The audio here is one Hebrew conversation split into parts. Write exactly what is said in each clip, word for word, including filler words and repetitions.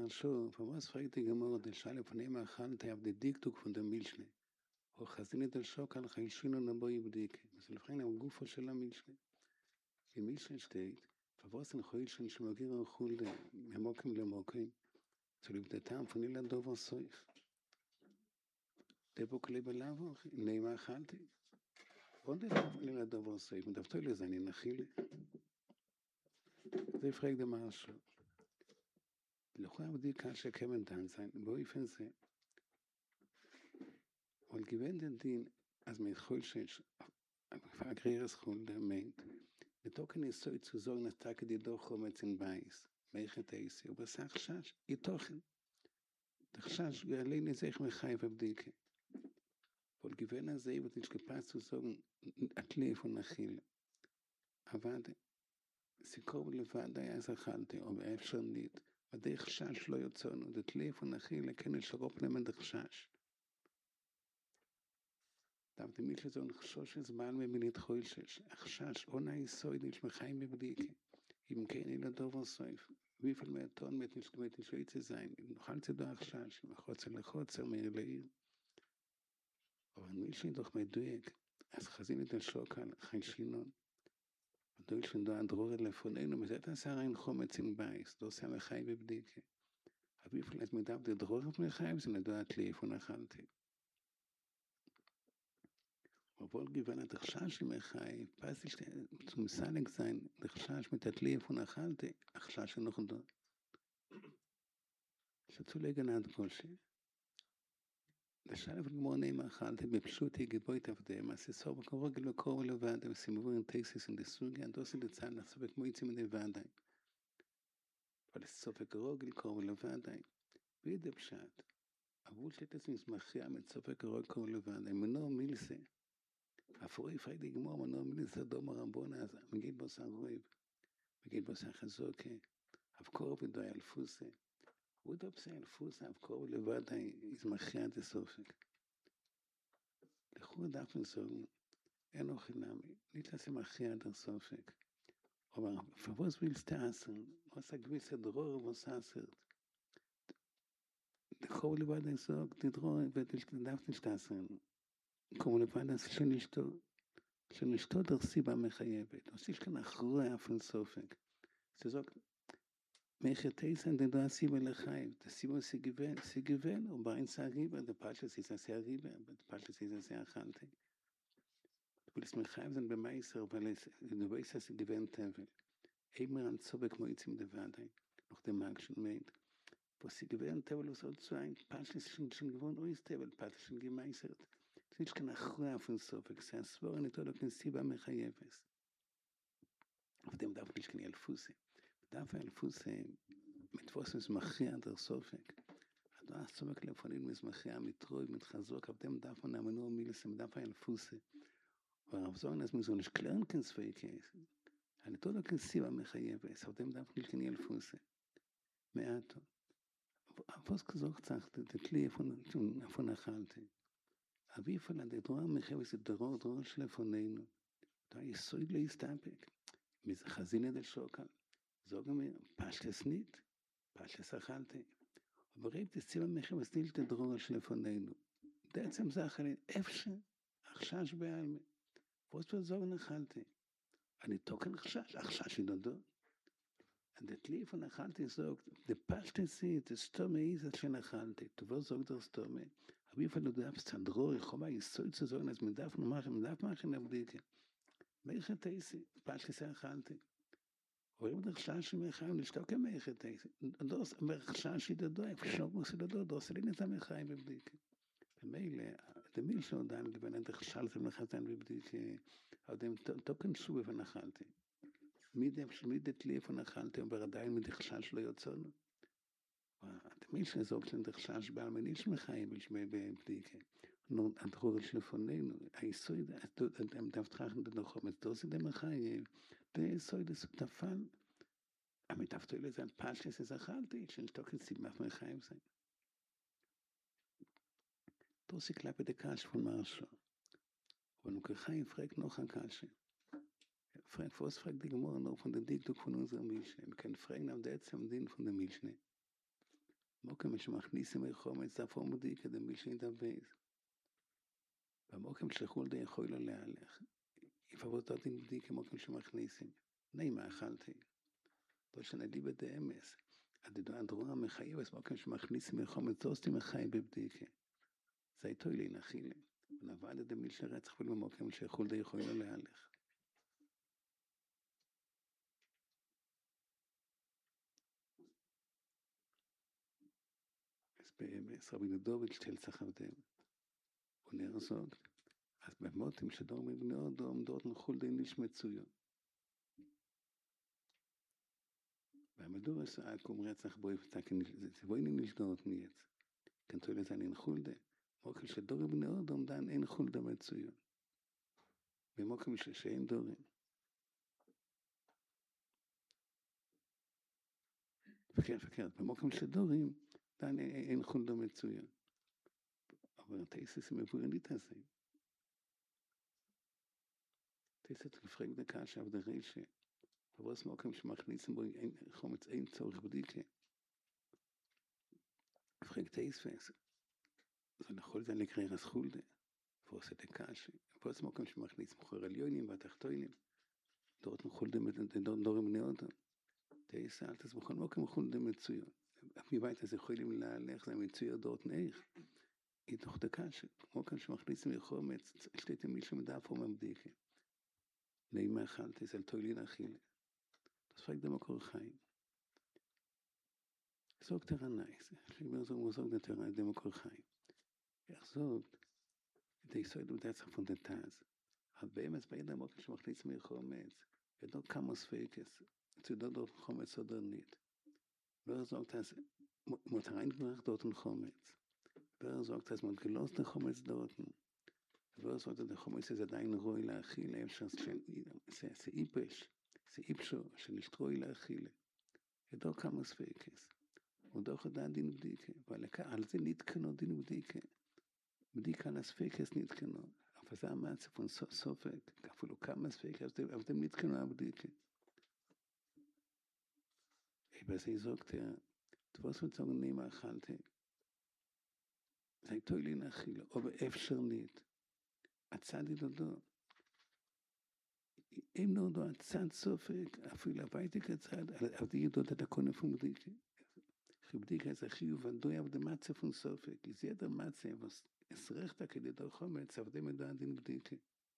Marsho, für was fragt die Gemara, der Schale von ihm erkannt, auf die Diktuk von der Milchne. או חזינית על שוק על חיישינו נבואי בדיק. אז לפעמים הוא גופו של המילשנה. כי מילשנה שתית, פבוסן חוישן שמגיר החול ממוקים למוקים, so לבדתם פוני לדובר סויך. דבוק לי בלעבור, נעימה אכלתי. עוד דבוק פוני לדובר סויך, מדוותו לזה, אני נחילי. זה יפרק דמרשו. לכו הבדיקה שקמן דנזיין, באופן זה, אבל גיוון דין, אז מתחול שיש, פאגרירס חול דמנט, לתוקן יסוי צוזור נתק דידו חומץ אין בייס, מייכת אייסי, ובסך שש, יתוכן. תחשש, יעלי נזך מחייב הבדיקה. אבל גיוון הזה, ותשקפס צוזור, אטליף ונחיל. אבל, סיכור לבד היה זכלתי, או באפשר נית, ודרך שש לא יוצאנו, דטליף ונחיל, לכן לשרופ למד חשש. דווקא מי שזו נחשוש זמן ממילית חוישש, החשש, עונה יסוד נשמחיים בבדיקה, אם כן אין לדובר סויף, ויפל מהטון מת נשוי צזיין, נוכל צדו החשש, מחוצר לחוצר, מאיר לעיר. אבל מי שדוח מדויק, אז חזינית על שוקל, חיישינון, ודוי שנדו הדרורת לפוננו, מזה תעשה אין חומץ אין בייס, דו עושה מחיים בבדיקה. אביפל אז מדב דרורת מחיים, זה נדו התליף ונחלתי. obwohl gewinnt der Chashash im Echai, passt ich zum Salig sein, der Chashash mit der Tlief und Achalte, ach Chashash noch da. שצאו לגנת כלשי. לשלב גמונים אכלתי בפשוטי גבוית עבדיהם, אז סוף כרוגל וקור לבד, וסימבו עם טייסיס ודסוגי, אנדוסי לצד לסופק מויצים לבדי. אבל סוף כרוגל קור לבדי, בידי פשט. אבל שתס מסמכיה מצופק כרוגל קור לבדי, מנו מילסה. אפרוי פריידי גמור מנו מילסה דומה רבונה, אז מגיד בו סערויב, מגיד בו סעחזוקה, אבקור ודוי אלפוסה. הוא דופסה אלפוסה, אבקור לבדי, יזמכיה דסופק. לכו דף מסוג, אין אוכי נמי, ניתלסי מכיה דסופק. אבל פבוס וילסטאסר, עושה גביסה דרור וסאסרת. לכו לבדי סוג, תדרור ודף נשטאסר. כמו לבדי שנשתו, שנשתו דרסיבה מחייבת. עושיש כאן אחרוי אפן סופק. זה זוג, מחייתייסן דדו הסיבה לחייב, דסיבה סיגוון, סיגוון, או בעין סעריבה, דפשע סיסה סעריבה, דפשע סיסה סעחלתי. ולס מחייב זן במייסר, אבל דבייסה סיגוון טבל. אימר על צובק מויצים דבדי, נוח דמאג של מיד. פה סיגוון טבל עושה עוד צועין, פשע של גבון אויס טבל, פשע של גמייסרת. זה יש כאן אחרי אפן סופק, זה הסבור נתו לו כאן סיבה מחייבס. אבל דף נשכן ילפוסי. דף אלפוסה מתפוס מסמכיה דר סופק. הדו הסופק לפונים מסמכיה מתרוי, מתחזוק, אבל דף נאמנו מילסם, דף אלפוסה. והרב זורן אז מזון יש קלרן כנספי קייס. אני תולו כנסיבה מחייבס, אבל דף נשכן ילפוסה. מעטו. אפוס כזוך צחת, תתלי איפה נחלתי. אבי פלד, דרור מחייבס, דרור דרור שלפוננו. דו היסוד לא יסתפק. מזה חזינה דל שוקל. זוג אומר, פשטס נית, פשטס אכלתי. וראיב תציבה מחיר וסניל תדרור שלפוננו. בעצם זה אחרי, אפשר, החשש בעלמי. פוסט וזוג נחלתי. אני תוקן חשש, החשש ידודו. הדתליף ונחלתי זוג, דפשטס נית, דסתומי איזת שנחלתי. תבוא זוג דר סתומי. אבי פעלו דף סנדרור, חומה יסוד שזוג, אז מדף נאמר, מדף מאחר נבדיקה. מייכת תייסי, פשטס אכלתי. רואים את החשש שמחיים לשתוק המייכת איזה. דוס, החשש ידדו, אפשר מוסי דדו, דוס, אין את המחיים בבדיקה. ומילא, דמיל שעודן גוון את החשש למחתן בבדיקה, עודם תוקן שוב ונחלתי. מי דתלי איפה נחלתי, אבל עדיין מדי חשש לא יוצאנו. דמיל שזוג של החשש בעלמני שמחיים בבדיקה. הדרור שלפוננו, היסוד, דוותחך דנוחום, אז דוסי דמחיים, דסוי דסותפן, המתפתוי לזה על פשטס הזכלתי, שנשתוק את סיבך מחיים זה. דוסי קלפי דקש פון מרשו, אבל נוקחיים פרק נוחה קשה. פרק פוס פרק דגמור נור פון דדיק דוק פון עוזר מילשנה, וכן פרק נם דעצם דין פון דמילשנה. מוקם שמכניסים מחומץ, דפו מדיקה דמישן דבייס. במוקם שחול די יכול לו להלך. יפבות דין בדיקה מוקם שמכניסים. נאי מה אכלתי. דושן אליבה דאמס. הדדו אנדרוע מחייב את מוקם שמכניסים מחומץ, דוסטי מחייב בבדיקה. זה איתו לי נחילה. ונבד את דמישן רצח ולמוקם שחול די יכול לו להלך. אז באמת, רבי דוד שתל צחבדם. הוא נרזוג. אז במותם שדור מבני הודו עומדות נחול די ניש מצויו. והמדור עשה קום רצח בו יפתקן, זה בואי נשדות נייץ. כנתו לזה אני נחול די. מוקל שדור מבני הודו עומדן אין נחול די מצויו. במוקל שאין דורים. פקר, פקר, במוקל שדורים, דן אין נחול די מצויו. אבל תייסס מבורים להתעזם. תייסס לפרק דקה שעבד הרשע. ובוס מוקם שמכניסים בו חומץ אין צורך בדיקה. לפרק תייסס. זה נכון זה נקרא רסחולדה. ובוס את הקש. ובוס מוקם שמכניסים חור עליונים והתחתונים. דורות מחולדה דורים בני אודו. תייסס אל תס בכל מוקם מחולדה מצויון. מבית הזה יכולים להלך זה מצויון דורות נאיך. היא תוך דקה שמוקם שמכניסים לחומץ. שתיתם מישהו מדף או מבדיקה. נאימה אכלתי זה לתוילין אכילה. תספק דמקור חיים. זוג תרנאיס. שאומר זוג מוזוג דתרנאי דמקור חיים. יחזוג. די סויד ודצח פונדנטז. אבל באמת ביד המוקר שמכניס מחומץ. ידעו כמה ספקס. צודו דות חומץ סודרנית. ורזוג תס. מותרין גברך דותן חומץ. ורזוג תס מותגלוס דחומץ דותן. ורזוג תס דחומץ זה עדיין רוי להכיל. אפשר זה איפש. זה איפשו שנשתרוי להכילה. ידעו כמה ספקס. ודוח עדיין דין בדיקה. ועל זה נתקנו דין בדיקה. בדיקה על הספקס נתקנו. אבל זה המצפון סופק. אפילו כמה ספקס. אבל אתם נתקנו על בדיקה. בזה יזוגתיה. תבוס וצוגנים אכלתי. זה הייתו לי להכילה. או באפשרנית. הצד ידודו. אם נודו הצד סופק, אפילו הביתי כצד, אבל ידעות את הכונף ומדיקה. בדיקה זה חיוב ודוי עבדי מצפון סופק. זה ידע מצפון, אסרחת כדי דור חומץ, עבדי מדע דין בדיקה.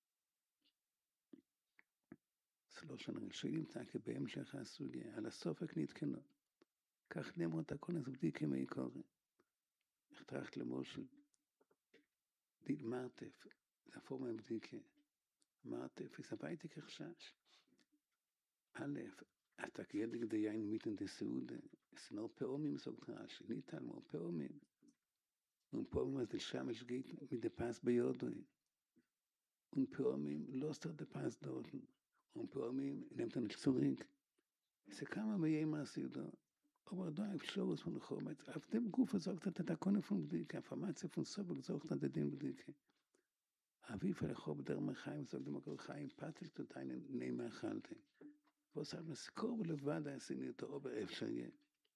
סלושן רשאים תקה בהמשך הסוגיה, על הסופק נתקנו. כך נאמרו את הכונף בדיקה מעיקורי. הכתרחת למושל. דין מרתף, זה הפורמה בדיקה. מרתף, זה הביתי כחשש. א', אתה כידק דיין מיתן דסעודה, סנור פעומים סוג רש"י, ניתן מור פעומים. ופעומים אז דשמש גית מדפס ביודוי. ופעומים לא סתר דפס דורטן. ופעומים נמתן צוריק. זה כמה מיי מעשידו. אבל דו אפשרוס פון חומץ, אבדם גוף זוגת את הקונה פון בדיקה, פרמציה פון סובק זוגת את הדין בדיקה. אביב הלכו בדר מחיים, זוג דמקור חיים, פתל תותיין נאמה אכלתי. ועושה מסקור ולבד עשיני אותו או באפשר יהיה.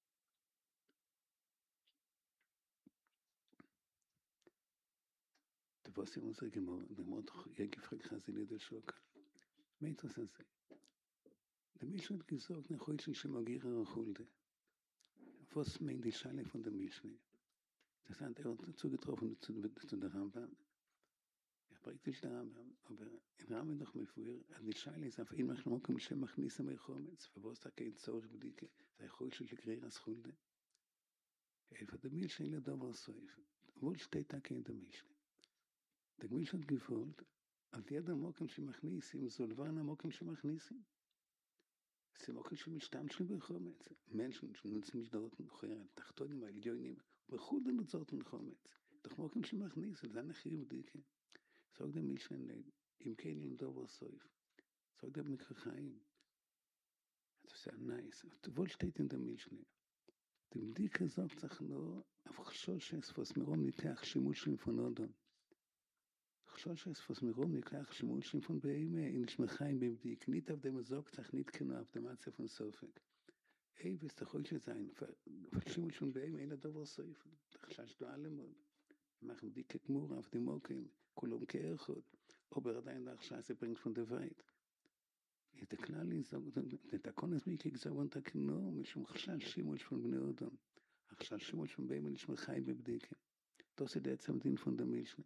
תבוסים עוזר גמור, נגמור יגיף רק חזי לידי שוקל. מיתוס הזה. דמישהו את גזוק נחוי של שמגיר הרחולדה. ווס מיין די שאלה פון דמישני. זה סנט אירות צוגטרופן zu der Rambam. Ich bringe dich der Rambam, aber in Rambam doch מפואר, אז די שאלה ist auf einmal מוקם שמכניס המחומץ, ובוס תקן צורך בדיקה, זה יכול של לקריר הסחולדה. איפה דמישני לדובר סויף, וול שתי תקן דמישני. דמישני גפולת, על יד המוקם שמכניסים, זו לבן המוקם שמכניסים. זה מוקם שמשתמשים בחומץ. מנשן שנוצאים שדרות מחוירת, תחתונים העליונים, ובחוד הנוצרות מחומץ. תוך מוקם שמכניס, וזה נחיר בדיקה. סוג דם מישן, אם כן ילדוב סויף. סוג דם מקרה חיים. זה עושה נייס. תבול שתיתן דם מישן. דם דיקה זוג צריך לא, אף חשוש שספוס מרום ניתח שימוש למפונודון. חשוש שספוס מרום ניתח שימוש למפון באימה, אין נשמע חיים במדיק. ניתח דם זוג צריך נתקנו, אף דמת ספון סופק. Eibes, der heute sein, verschimmelt schon bei ihm, einer Dover Seif, חשש דו אלמוד, machen dicke Gmur auf dem Mokim, Kulum Keerchot, aber עדיין החשש bringt von der Weit. את הכלל לזוג, את הקונס מיקי גזרון תקנו, משום חשש שימוש von בני אדם, החשש שימוש von בהם נשמע חי בבדיקה. Das ist jetzt am Ding von der Milchne.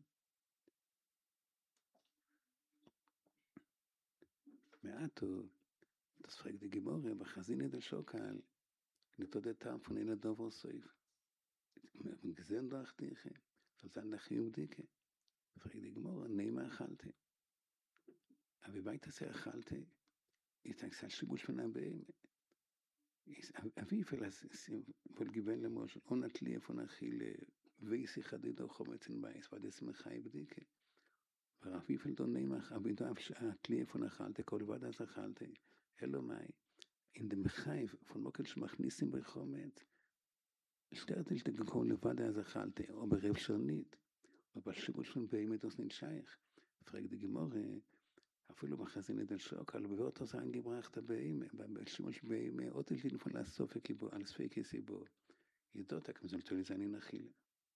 מעטו, das fragt die Gemorre, aber Chazine der Schokal, nicht der Tam von einer Dover Seif. Und gesehen dachte ich, soll sein nach Judike. Fragt die Gemorre, nehme achalte. Aber wie weit das er achalte, ist ein Salzschibus von einem Beim. Wie viel es wohl gewinnt, למושל, ohne Klie von Achille, wie sich hat die doch mit in Beis, war das mir Chai Bdike. Aber wie viel dann nehme ich, aber da Klie von achalte, kol war das achalte, hello mai. In dem Chai von Mokel Schmachnissim Bechomet, stört nicht der Gekon לבד אז אכלתי, או ברב שרנית, אבל שימוש von בהמת das nicht scheich. Fragt die Gemorre, אפילו בחזינת אל שוקל, ובאות עושה הנגברחת בהמה, בשימוש בהמה, עוד תלתין von הסופק איבו, על ספקי סיבו. ידעות, כמו זה נתולי זה אני נחילה.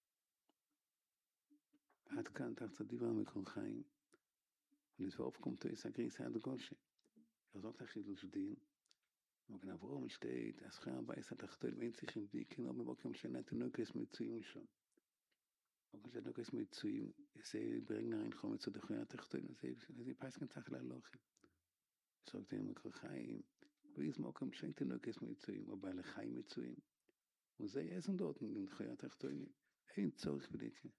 עד כאן תחת דיבר מקור חיים, ולסבוב קומתו יסגריס עד גולשה. ירזוק לחידוש דין, וגם עברו משתית, הסחר הבייס התחתון, ואין צריכים דיקין, או במוקם שנה תנוקס מצויים שם. אבל תנוקס מצויים, זה ברגע אין חומץ עוד אחרי התחתון, זה פייס כאן צריך להלוכם. ירזוק דין מקור חיים, ואיז מוקם שאין תנוקס מצויים, או בעלי חיים מצויים. וזה יעזם דעות אחרי התחתון, אין צורך בדיקה.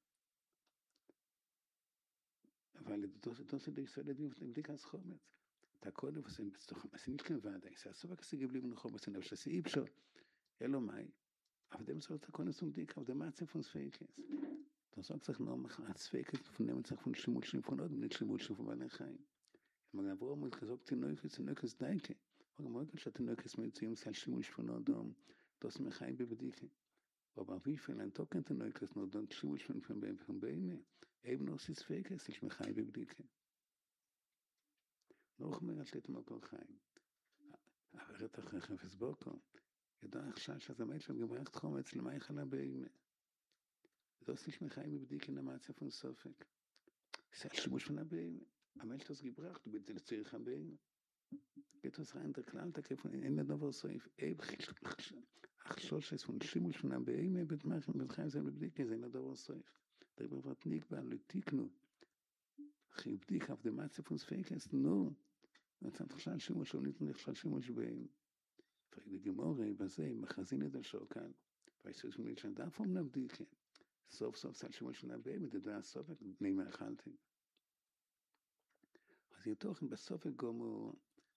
אבל דו זה די סולד מבדיקה אז חומץ. אתה קודם עושה בצטוחם, אז nicht kein Wade, ich sage, so was sie geblieben noch, was sind, das ist schon, hello mai, aber dem soll der Konnes um dich, auf der Matze von Sveikes. Da sagt sich noch mal, als Sveikes von dem sich von Schimulschen von Odem, nicht Schimulschen von Baalen Chaim. Man sagt, warum ist gesagt, die Neukes, die Neukes Deike, warum ist die Neukes mit ihm, als Schimulsch von Odem, das mir Chaim bebedike. Aber wie viel ein Token der Neukes, nur dann Schimulschen von Baalen von Baalen, eben noch ist Sveikes, ich mir Chaim bebedike. noch mehr als letztes Mal Kochheim. Aber er doch חפץ בוקו. ידע עכשיו שזה מת שם גמרת חומץ למייך על הבאים. Das ist mir kein Überblick in der Matze von Sofek. Selbst muss von abnehmen. Am Ende das gebracht, du bitte zu haben beim. Geht das rein der Knalltag von in der Dover Seif. Ach so, es von Schimmel von abnehmen mit machen mit kein sein Überblick in der Dover Seif. Da wird nicht bei Lutikno. Überblick auf der Matze von Sofek ist nur. Das hat schon Schimmel schon nicht nicht Schimmel beim. Fragt die Gemorre, was sei, מחזין את השוקל. weißt du, es mir schon davon nabdike. סוף סוף סל שמול שנה בהם, את ידע הסופק, בני מאכלתי. אז יתוכן בסופק גומו,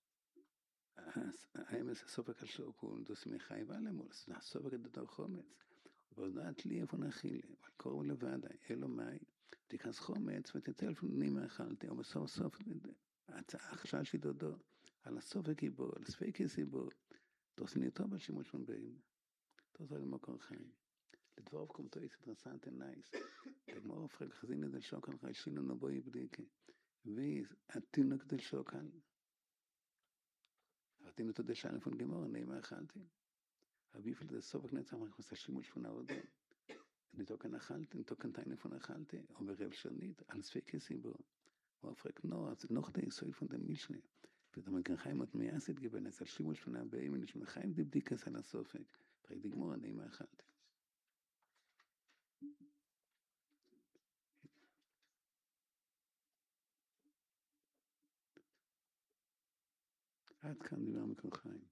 האמס הסופק השוקול, דוס מחי ועלמול, אז הסופק את דתו חומץ. ועודעת לי איפה נאכילה, אבל קורו לבד, אלו מי, תיכנס חומץ ותתל בני מאכלתי, או בסוף סוף, החשל שדודו, על הסופק יבוא, על הספק יסיבו, דוס נטוב על שימוש שנה בהם. דוס על מקור חיים. לדבוב קומתו יש אינטרסנט ונייס. דגמור פרק חזין את השוקל חיישינו נבואי בדיקה. והתינוק את השוקל. התינוק את השוקל פון גמור, נעימה אכלתי. הביפל את הסופק נצח מחוס השימוש פון העודו. נתוקן אכלתי, נתוקן תיין פון אכלתי, או ברב שרנית, על ספק יסיבו. ואופרק נור, אז נוח די סוי פון דם מישנה. ודם הגרחיים עוד מייסד גיבנס, על שימוש פון הבאים, ונשמע חיים די בדיקס על הסופק. פרק דגמור, נעימה אכלתי. עד כאן דיבר מקור חיים.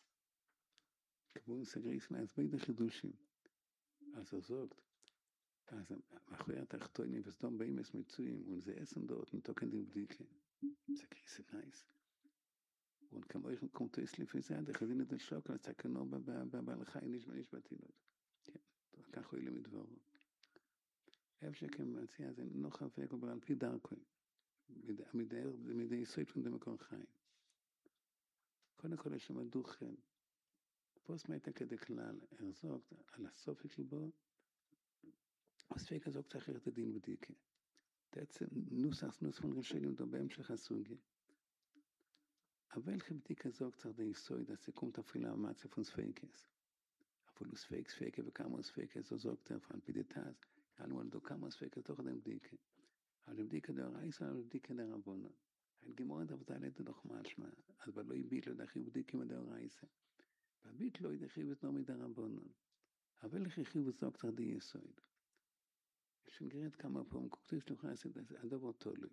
כבוד סגריס להסביר את החידושים. אז הזוגת, אז אחרי התחתונים וסדום באים אס מצויים, ולזה עשם דעות, נתוקן דין בדיקה. סגריס נייס. וכמו איך קומתו יש לפי זה, עד החזין את השוקל, סכנו בבעל חיים, נשמע בתילות. כן, כך הוא ילמד דברו. איפה שכם מציע, זה נוח חפק, אבל על פי דרכו. מדי יסוד פון דמקור חיים. קודם כל יש שם דוכן. פוסט מייתה כדי כלל, הרזוק על הסופק שבו, הספק הזוק צריך את הדין בדיקה. בעצם נוסח נוס פון רשלים דו בהמשך הסוגי. אבל חבתי כזו קצת היסוד, הסיכום תפילה מצה פון ספייקס. אפילו ספייק, ספייקה וכמה ספייקה, זו זו כתר פן פידתאז. קלו על דו כמה ספייקה תוך אדם בדיקה. אבל בדיקה דו רייסה, אבל בדיקה דו רבונה. אין גימורת עבודה לדו דוח משמע. אז בלא יביט לו דחי בדיקה מדו רייסה. והביט לו ידחי ותנו מדו רבונה. אבל לכי וזו קצת די יסוד. שנגרד כמה פעמים, כותב שלוחה עשית, הדבר תולוי.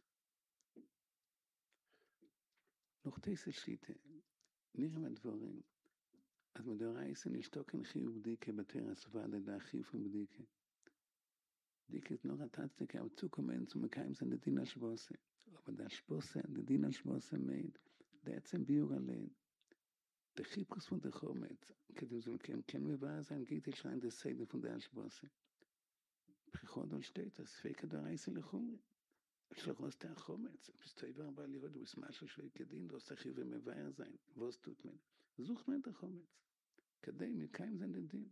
נוחתס השיטה, נראה מהדברים, אז מדורייסה נשתוקן חיוב בדיקה בתר הסובה לדע חיוב בדיקה. בדיקה נורא תצדיקה, אבל צוקו מנצו מקיים זה נדין השבוסה. אבל דה השבוסה, נדין השבוסה מיד, בעצם ביור עליהן. דה חיפוס ודה חומץ, כדי זה מכם, כן מבאה זה הנגיתי שלהם דה סיידה פונדה השבוסה. בחיכות על שתית, הספיקה דורייסה לחומרי. שלחוס תה חומץ, בסטויבר הבא לראות בסמשל שוי כדין, דוס תחיו ומבאר זין, ווס תות מן. זוך מן תה חומץ. כדי מקיים זה נדין.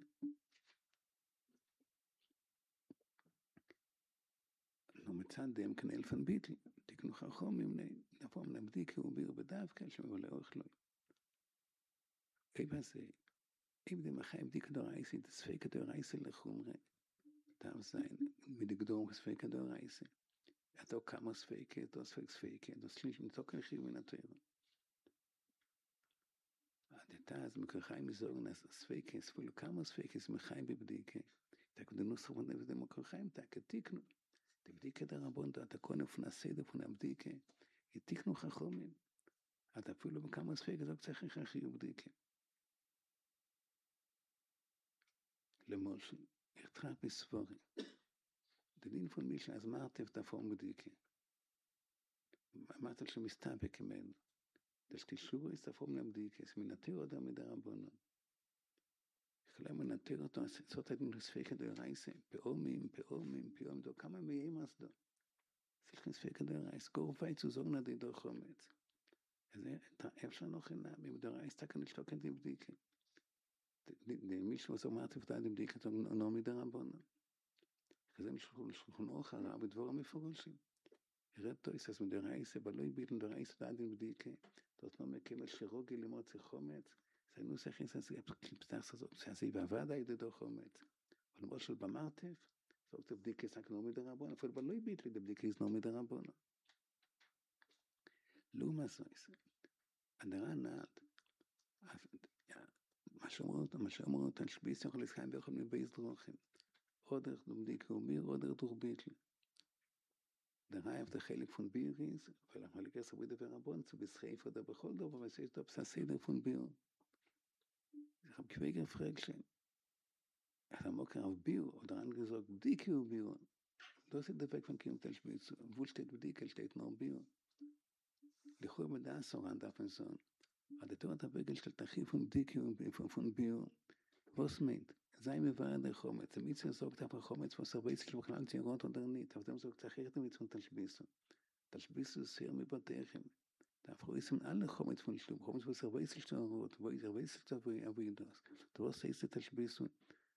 לא מצד דם כנל פן ביטל, תקנו חכומים נפום נבדיקה וביר בדווקא שמבולה אורך לו. איפה זה, אם דם החיים בדיקה דורייסי, תספיקה דורייסי לחומרי, תאו זין, מדגדור בספיקה דורייסי. אתה כמה ספיקה, אתה ספיק ספיקה, אתה שליש מתוקן חיוב מן התורה. אתה אז מקרחיים מזורן, אז ספיקה, ספילו כמה ספיקה, מחיים בבדיקה. אתה כדנו סרבון נבד מקרחיים, אתה כתיקנו. תבדיקה דרבון, אתה קונה פונה סדר, פונה בדיקה. תיקנו חכומים. אתה אפילו בכמה ספיקה, אתה צריך לך חיוב בדיקה. למושל, יחתך בספורים. דין פון מישל, אז מה אתם תפורם בדיקה? אמרת שמסתפק ממנו. תשקישו יסתפורם לבדיקה, מנתר אותו מדרבנן. יכולה מנתר אותו, זאת הדין לספיקה דרייסה, פעומים, פעומים, פעומים, דו כמה מיים אז דו. סליחה לספיקה דרייסה, גור וייצו זוגנה די דו חומץ. אז אפשר נוחנה, מבדרייסה תקן לשתוקן די בדיקה. מישהו עושה אמרת פתעה די בדיקה, לא מדרבנן. כזה משלחו לשלחון אוכל, רב דבורם מפורשים. ירד תויס, אז מדרייסה, בלוי ביטן דרייסה דעדין בדיקה, דות לא מקבל שרוגי למוצא חומץ, זה נוסח אינסה, זה פתח סזוק, זה ועבד הידי דו חומץ. אבל למרות של במרתף, זאת בדיקה סקנו מדרבון, אפילו בלוי ביטלי דבדיקה איזנו מדרבון. לעומת זאת, הדרה נעד, מה שאומרות, מה שאומרות, תשביס יכול לסחיים בכל מבייס דרוכים. עוד דרך דבדיקה ומיר, עוד דרך דוך ביטלי. דרה אף דחלק פון ביריס, ולחלק עשר בדבר רבון, צו בסחיף עוד בכל דבר, ושיש דו פססדר פון ביר. זה חב כוויגר פרגשן. אז המוקר אף ביר, עוד דרן גזוק, בדיקה הוא ביר. לא עושה דבק פון קיום תשביץ, וול שתית בדיקה, שתית נור ביר. לכוי מדע סורן דפנסון. עד התורת הבגל של תחיף פון בדיקה פון ביר. ווס מיינט. זי מבאר דר חומץ, המיצה זוג תפה חומץ וסרבייס של בכלל ציירות עודרנית, אבל אתם זוג תחיר תמיצון תשביסו. תשביסו סיר מבתיכם. תהפכו איסם על לחומץ פון שלום, חומץ וסרבייס של ציירות, ואי סרבייס של ציירות אבידוס. תרוס איסה תשביסו.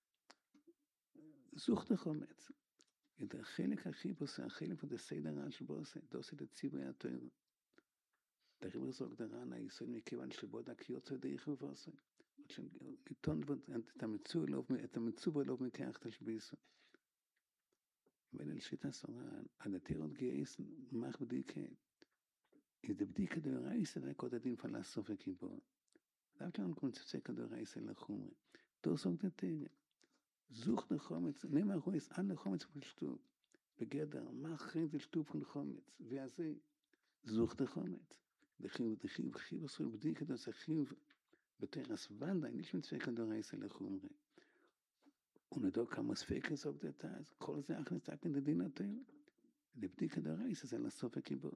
זוך דר חומץ. את החלק הכי בוסה, החלק פון דסיידר רעש בוסה, דוסי דציבו יתוירו. דריבר זוג דרן, היסוד מכיוון שבוד הקיוצו דייך ובוסה. ניתון את המצוב אלוב מכך תשביסו. ואל שיטה סורן, הדתירות גייס מח בדיקה. איזה בדיקה דורייסה רק עוד הדין פלסוף וקיבור. דווקא לנו כמו צפצקה דורייסה לחומרי. דורסוק דתירה. זוך לחומץ, נאמר רויס על לחומץ פלשטוב. בגדר, מה אחרי זה שטוב פון חומץ. וזה זוך לחומץ. דחיב, דחיב, חיב עשו בדיקה דוס החיב. בתרס ונדה, ניש מצפקה דורייסה לחומרי. ונדו כמה ספקה סוג דתאז, כל זה אך נסתקן דדין התאר. לבדיקה דורייסה זה לסוף הקיבור.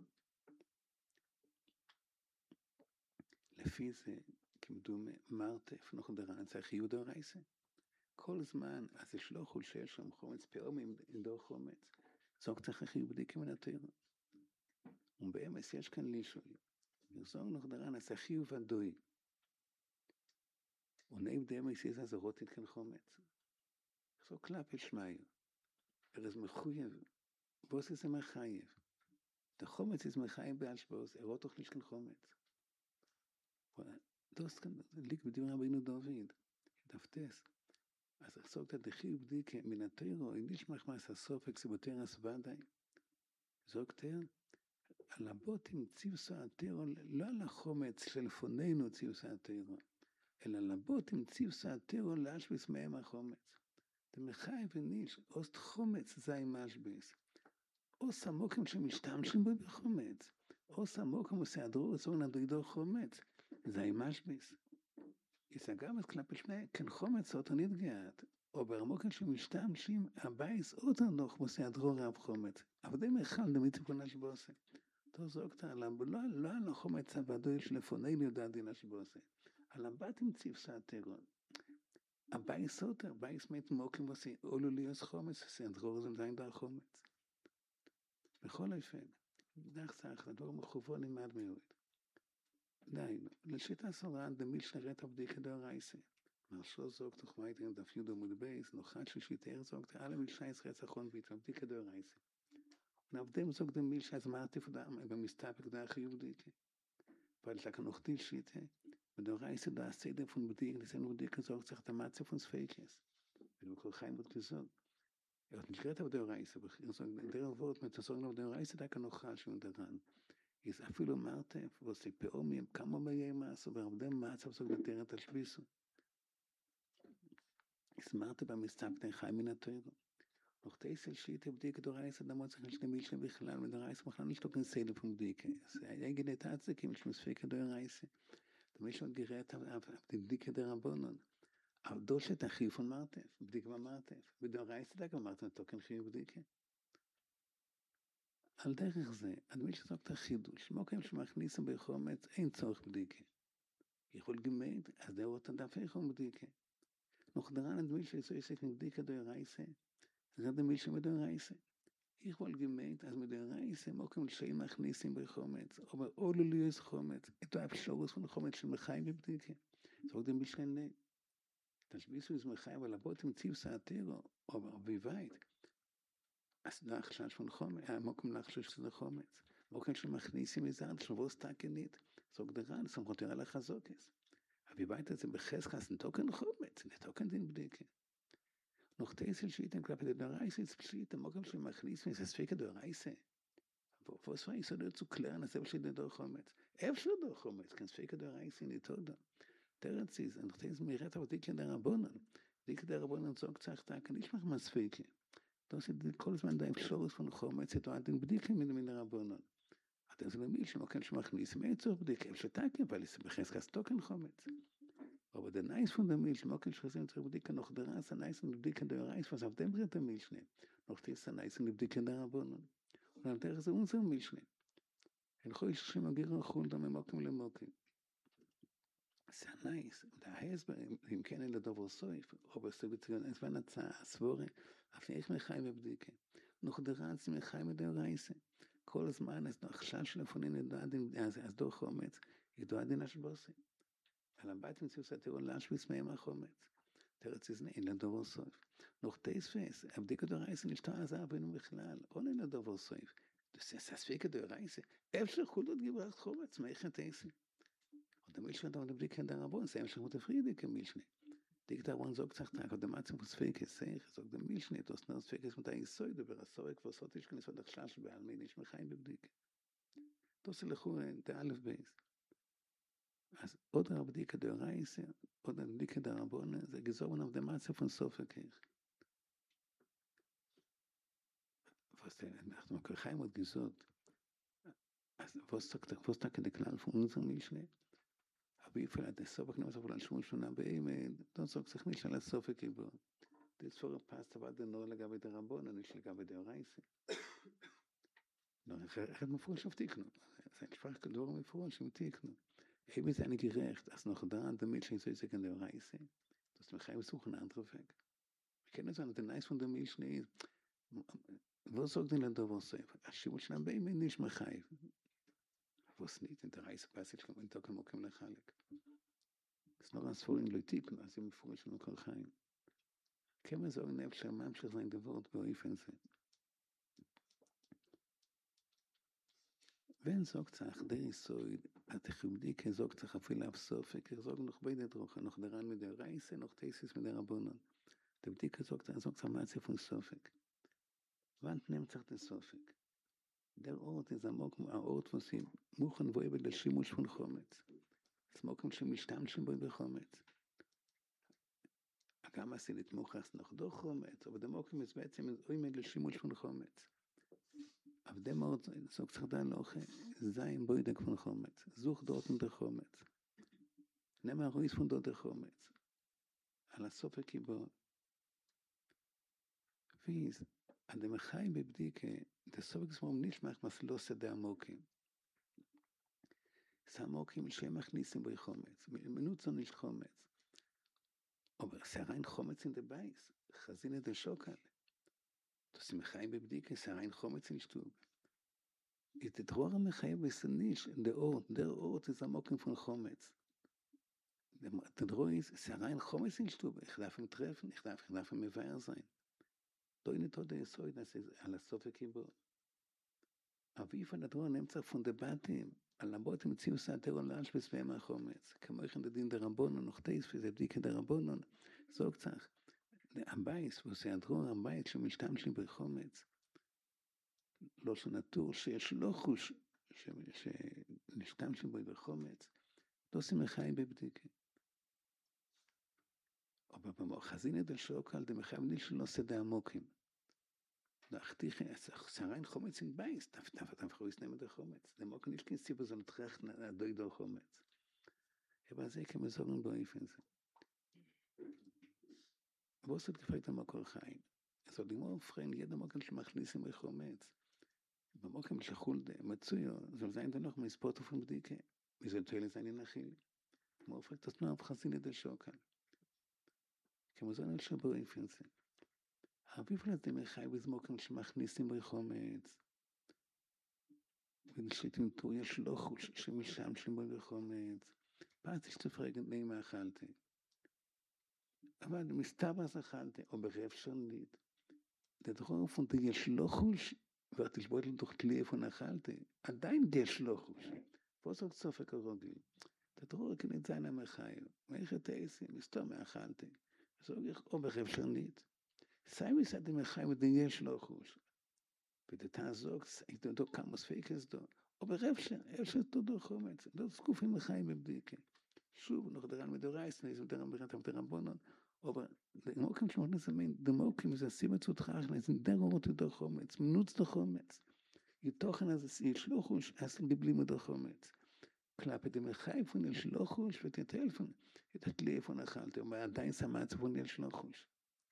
לפי זה, כמדומה, מרתף, נוח דרן, זה חיוב דורייסה. כל זמן, אז ישלוחו שיש שם חומץ פעמים עם דור חומץ, זוג צריך חיוב בדיקה מן התאר. ובאמס יש כאן לישוי. ירזור נוח דרן, אז חיוב הדוי. ונאם דמייס איזה זרות איתכן חומץ. זו קלאפ אל שמייר. ארז מחויב. בוס איזה מחייב. der Chomets ist Mechaim be'Alshbos, er rot doch nicht kein Chomets. Das kann, liegt mit dem Rabbeinu David, דפתס. אז איך סוגת דחי ובדיקה מן התירו, אין איש מחמס הסופק סיבותר הסוודאי. זוגתר, על הבוטים ציוסו התירו, לא על החומץ שלפוננו ציוסו התירו, אלא על הבוטים ציוסו התירו להשביס מהם החומץ. דמחי וניש, אוסט חומץ זי משביס. אוס המוקם שמשתמשים בו בחומץ. אוס המוקם וסעדרו רצון הדרידו חומץ. זי משביס. יסגמת כלפי שני, כן חומץ אותו נתגעת, או ברמוקן שמשתמשים, הבייס אותו נוח מוסעדרו רב חומץ. אבל די מרחל דמית פונה שבוסה. תו זוגת עליו, לא, לא על החומץ עבדו שלפוני ליודע דינה שבוסה. על הבטים ציפסה הטרון. הבייס אותו, הבייס מת מוקים ועושה, אולו ליוס חומץ, סעדרו זה זין דר חומץ. בכל אופן, דרך צרך, הדור מחובו נמד מאוד. די, לשיטה סורן, דמיל שנראת הבדיקה דאורייסה. מרשו זוג תוכמית עם דף יהודה מודבייס, נוחת ששיטר זוג, תעלה מלשייס רצחון ביטה, בדיקה דאורייסה. נעבדם זוג דמיל שייס מרטיף דם, במסתפק דה חיוב בדיקה. ולתק נוחתיל שיטה, בדאורייסה דה הסדר פון בדיקה, לסנו בדיקה זוג צריך דמצה פון ספייקס. ובכל חיים עוד כזוג. עוד נשגרת בדאורייסה, בכיר זוג, דרך וורט מתסוג בדאורייסה דה כנוחה שהוא דרן. יש אפילו מרטף, ועושה פעומים, כמה ביי מעשו, והרבדם מעצב סוג לתרת על שביסו. יש מרטף במסתפק חי מן התוירו. נוחתי סל שיטה בדיקה דורייס, אדמות צריך לשלמיל שם בכלל, ודורייס בכלל נשתוקן סיידו פעם בדיקה. אז יגיד את העצקים, יש מספיקה דורייס. דמי שעוד גירה את הבדיקה דרבונון. עבדו שתחיפון מרטף, בדיקה במרטף. ודורייס דקה מרטף, תוקן חיוב בדיקה. על דרך זה, הדמיל שזוג את החידוש, מוקם שמכניסם בחומץ, אין צורך בדיקה. יכול גמד, אז דאו אותה דפי חום בדיקה. נוחדרן הדמיל שיצאו יסק מבדיקה דאורייסה, זה הדמיל שמדאורייסה. יכול גמד, אז מדאורייסה, מוקם שאין מכניסים בחומץ, או באולו ליוס חומץ, את האפשרוס von חומץ של מחיים בבדיקה. זוג דמיל שלנה. תשביסו איז מחיים, אבל הבוטים ציפסה הטרו, או בבית. אז לא החשש von חומץ, המוקם לחשוש שזה חומץ. מוקם שמכניסים איזה עד שבוס תקנית, זוג דרן, סמכותר על החזוקס. אבל בית הזה בחסקס נתוקן חומץ, נתוקן דין בדיקה. נוחתי של שיטם כלפי דאורייסה, פשיטה, מוקם שמכניסים איזה ספיקה דאורייסה. ופוספה יסודו צו קלרן, אז אפשר דור חומץ. אפשר דור חומץ, כאן ספיקה דאורייסה נתודה. תרציז, נוחתי איזה מירת הבדיקה דרבונן. בדיקה דרבונן זוג צריך תקן, נשמח מספיקה. Das ist כל הזמן דה אפשרוס von חומץ, את הדין בדיקה מן הרבונן. אתה זה למיל שמוקן שמכניס, מה יצור בדיקה? אפשר תקן, אבל בחזקס תוקן חומץ. אבל דה נייס von דמיל שמוקן שחזים צריך בדיקה נוחדרה, אז הנייס לבדיקה דאורייס, ואז עבדם זה דמיל שני. נוחתיס הנייס לבדיקה דרבונן. ועל דרך זה אונזר מיל שני. הלכו איש שמגיר החול דה ממוקם למוקם. זה הנייס, דה הסבר, אם כן אין לדובר סויף, או בסביבציון, אז בן הצעה, סבורי, אף איך מחיים בבדיקה. נוחדרה עצמי מחיים בדאורייסה. כל הזמן, אז עכשיו שלפונין ידועדין, אז דור חומץ, ידועדין אשבוסי. על הבית מציאוס הטירון להשוויץ מהם החומץ. תרץ איזנה, אין לדובר סויף. נוחתי ספס, הבדיקה דאורייסה נשתה אז ארבינו בכלל, או אין לדובר סויף. זה ספיקה דאורייסה, אפשר חולות גברת חומץ, מאיכת איסי. Und der Milch hat auch die Blicke in der Rabon, sie haben schon mit der Friedeke Milch nicht. Die Rabon sagt, sagt, aber der Matze muss fähig sein, sagt der Milch nicht, das ist fähig mit der Isoide, aber das Zeug, was hat ich kann, es wird der Schlasch bei allem, nicht mehr kein Blicke. Das ist der Alef Beis. Also, oder die Blicke der Reise, oder die Blicke der Rabon, sie gesorgen auf der Matze von Sofakirch. Was der, nach dem Kirchheim hat gesagt, also, was sagt der, was sagt der Klall von unserem Milch nicht? Aber ich finde, das Sofak nicht so viel an Schmutz schon an Beime, dann sagt sich nicht an das Sofak über. Das vorher passt, aber der nur לגבי der Rabon, nicht לגבי der Reise. Ich hätte mir vorhin schon auftikno. Es ist ein Sprach gedorren mir vorhin schon auftikno. Eben ist eine gerecht, als noch da an der Milch so ist an der Reise. Das ist mir kein suchen andere Weg. Ich kenne so den Nice von der Milch nicht. Was sagt denn da was? Ich schmutz schon an Beime nicht mehr kein. was nicht in der Reise passiert, wenn man da kein Mokem nachhaltig. Das ist noch ganz vorhin Leutiken, als ich mir vorhin schon noch kein. Kann man sagen, neben der Mamschach sein der Wort bei Eifense. wenn sagt sich der Soid, at khibdik sagt sich אפילו auf Sofik, sagt noch beide droch, noch daran mit der Reise, noch Thesis mit der Rabbonon. Der Bdik sagt, sagt sich mal von Sofik. Wann nimmt sich der Sofik? Der Ort ist am Mokum, ein Ort, wo sie muchen, wo eben der Shimush von Chometz. Das Mokum, sie משתמשים בו בחומץ. גם עשי לתמוכס noch doch Chometz, aber der Mokum ist בעצם immer der Shimush von Chometz. Auf dem Ort sagt sich da noch, sein Beudek von Chometz. Such dort in der Chometz. Nimm ein Ruiz von dort der Chometz. על הסופר קיבור. Wie an dem Chai bebdike, der Sofik smom nicht macht, was los der Amokim. Es Amokim, שהם מכניסים בו חומץ. מנוצו nicht Chometz. Aber es ist rein Chometz in der Beis. Chazine der Schokal. Das ist Chai bebdike, es ist rein Chometz in Stub. Ist der Dror am Chai ist nicht der Ort. Der Ort ist Amokim von Chometz. Der Dror ist, es ist rein Chometz in Stub. Ich darf ihn treffen, ich darf, ich darf ihm Mewehr sein. Da in der Yesod, das ist alles so verkehrt. Aber wie von der Droh nimmt sich von der Batim, על הבוט מציאו סעתר עולש בסביהם החומץ, כמו איך נדין דר רבונון, נוחתייס וזה בדיקה דר רבונון, זוג צריך, הבייס, ועושה הדרור הבית שמשתמשים בחומץ, לא שנטור שיש לו חוש שנשתמשים בו בחומץ, לא שמחי בבדיקה. אבל במחזין את השוקל, דמחייב לי שלא סדה עמוקים. דאכתיך, סערין חומץ אין בייס, דווקא הוא יסנם את החומץ. דמוקן יש כנסיבה, זה נתרח נדוי דור חומץ. אבל זה כמזורן באיפן זה. ועושה תקפת המקור חיים. אז עוד לגמור פרן, ידע מוקן שמכניסים בחומץ. במוקן שחול מצויו, זה זין דנוך מספורט ופן בדיקה. וזה תואל לזין ינחים. כמו פרק תסנוע בחזין את השוקל. כמזורן של באיפן זה. אביב לזה מחי בזמוקם שמכניסים בחומץ. ונשליטים טור יש לו חוש שמשם שלמו בחומץ. פעם תשתפרגת נעימה אכלתי. אבל מסתבר אז אכלתי, או ברב שונית. דדרור פונטי יש לו חוש, ותשבועת לתוך כלי איפה נחלתי. עדיין יש לו חוש. פה זאת סופק הרוגל. דדרור כנתזיין המחיו. ואיך את העשי, מסתור מאכלתי. או ברב שונית. Saimis hat dem Chaim den יש לו חוש. ודתה זוג, איתו כמה ספיקס דו. אבל רבשה, רבשה תודו חומץ. לא זקופים לחיים בבדיקה. שוב, נוח דרן מדורייס, נעזם דרן ברנת דרבונון. אבל דמוקים שמות נזמין, דמוקים זה סיבה צותחך, נעזם דרורות דו חומץ, מנוץ דו חומץ. יתוכן אז יש לו חוש, אז לבלים דו חומץ. כלפי dem Chaim von יש לו חוש, ותטלפון, את הטלפון אכלתי, אבל עדיין שמה צפון יש לו חוש.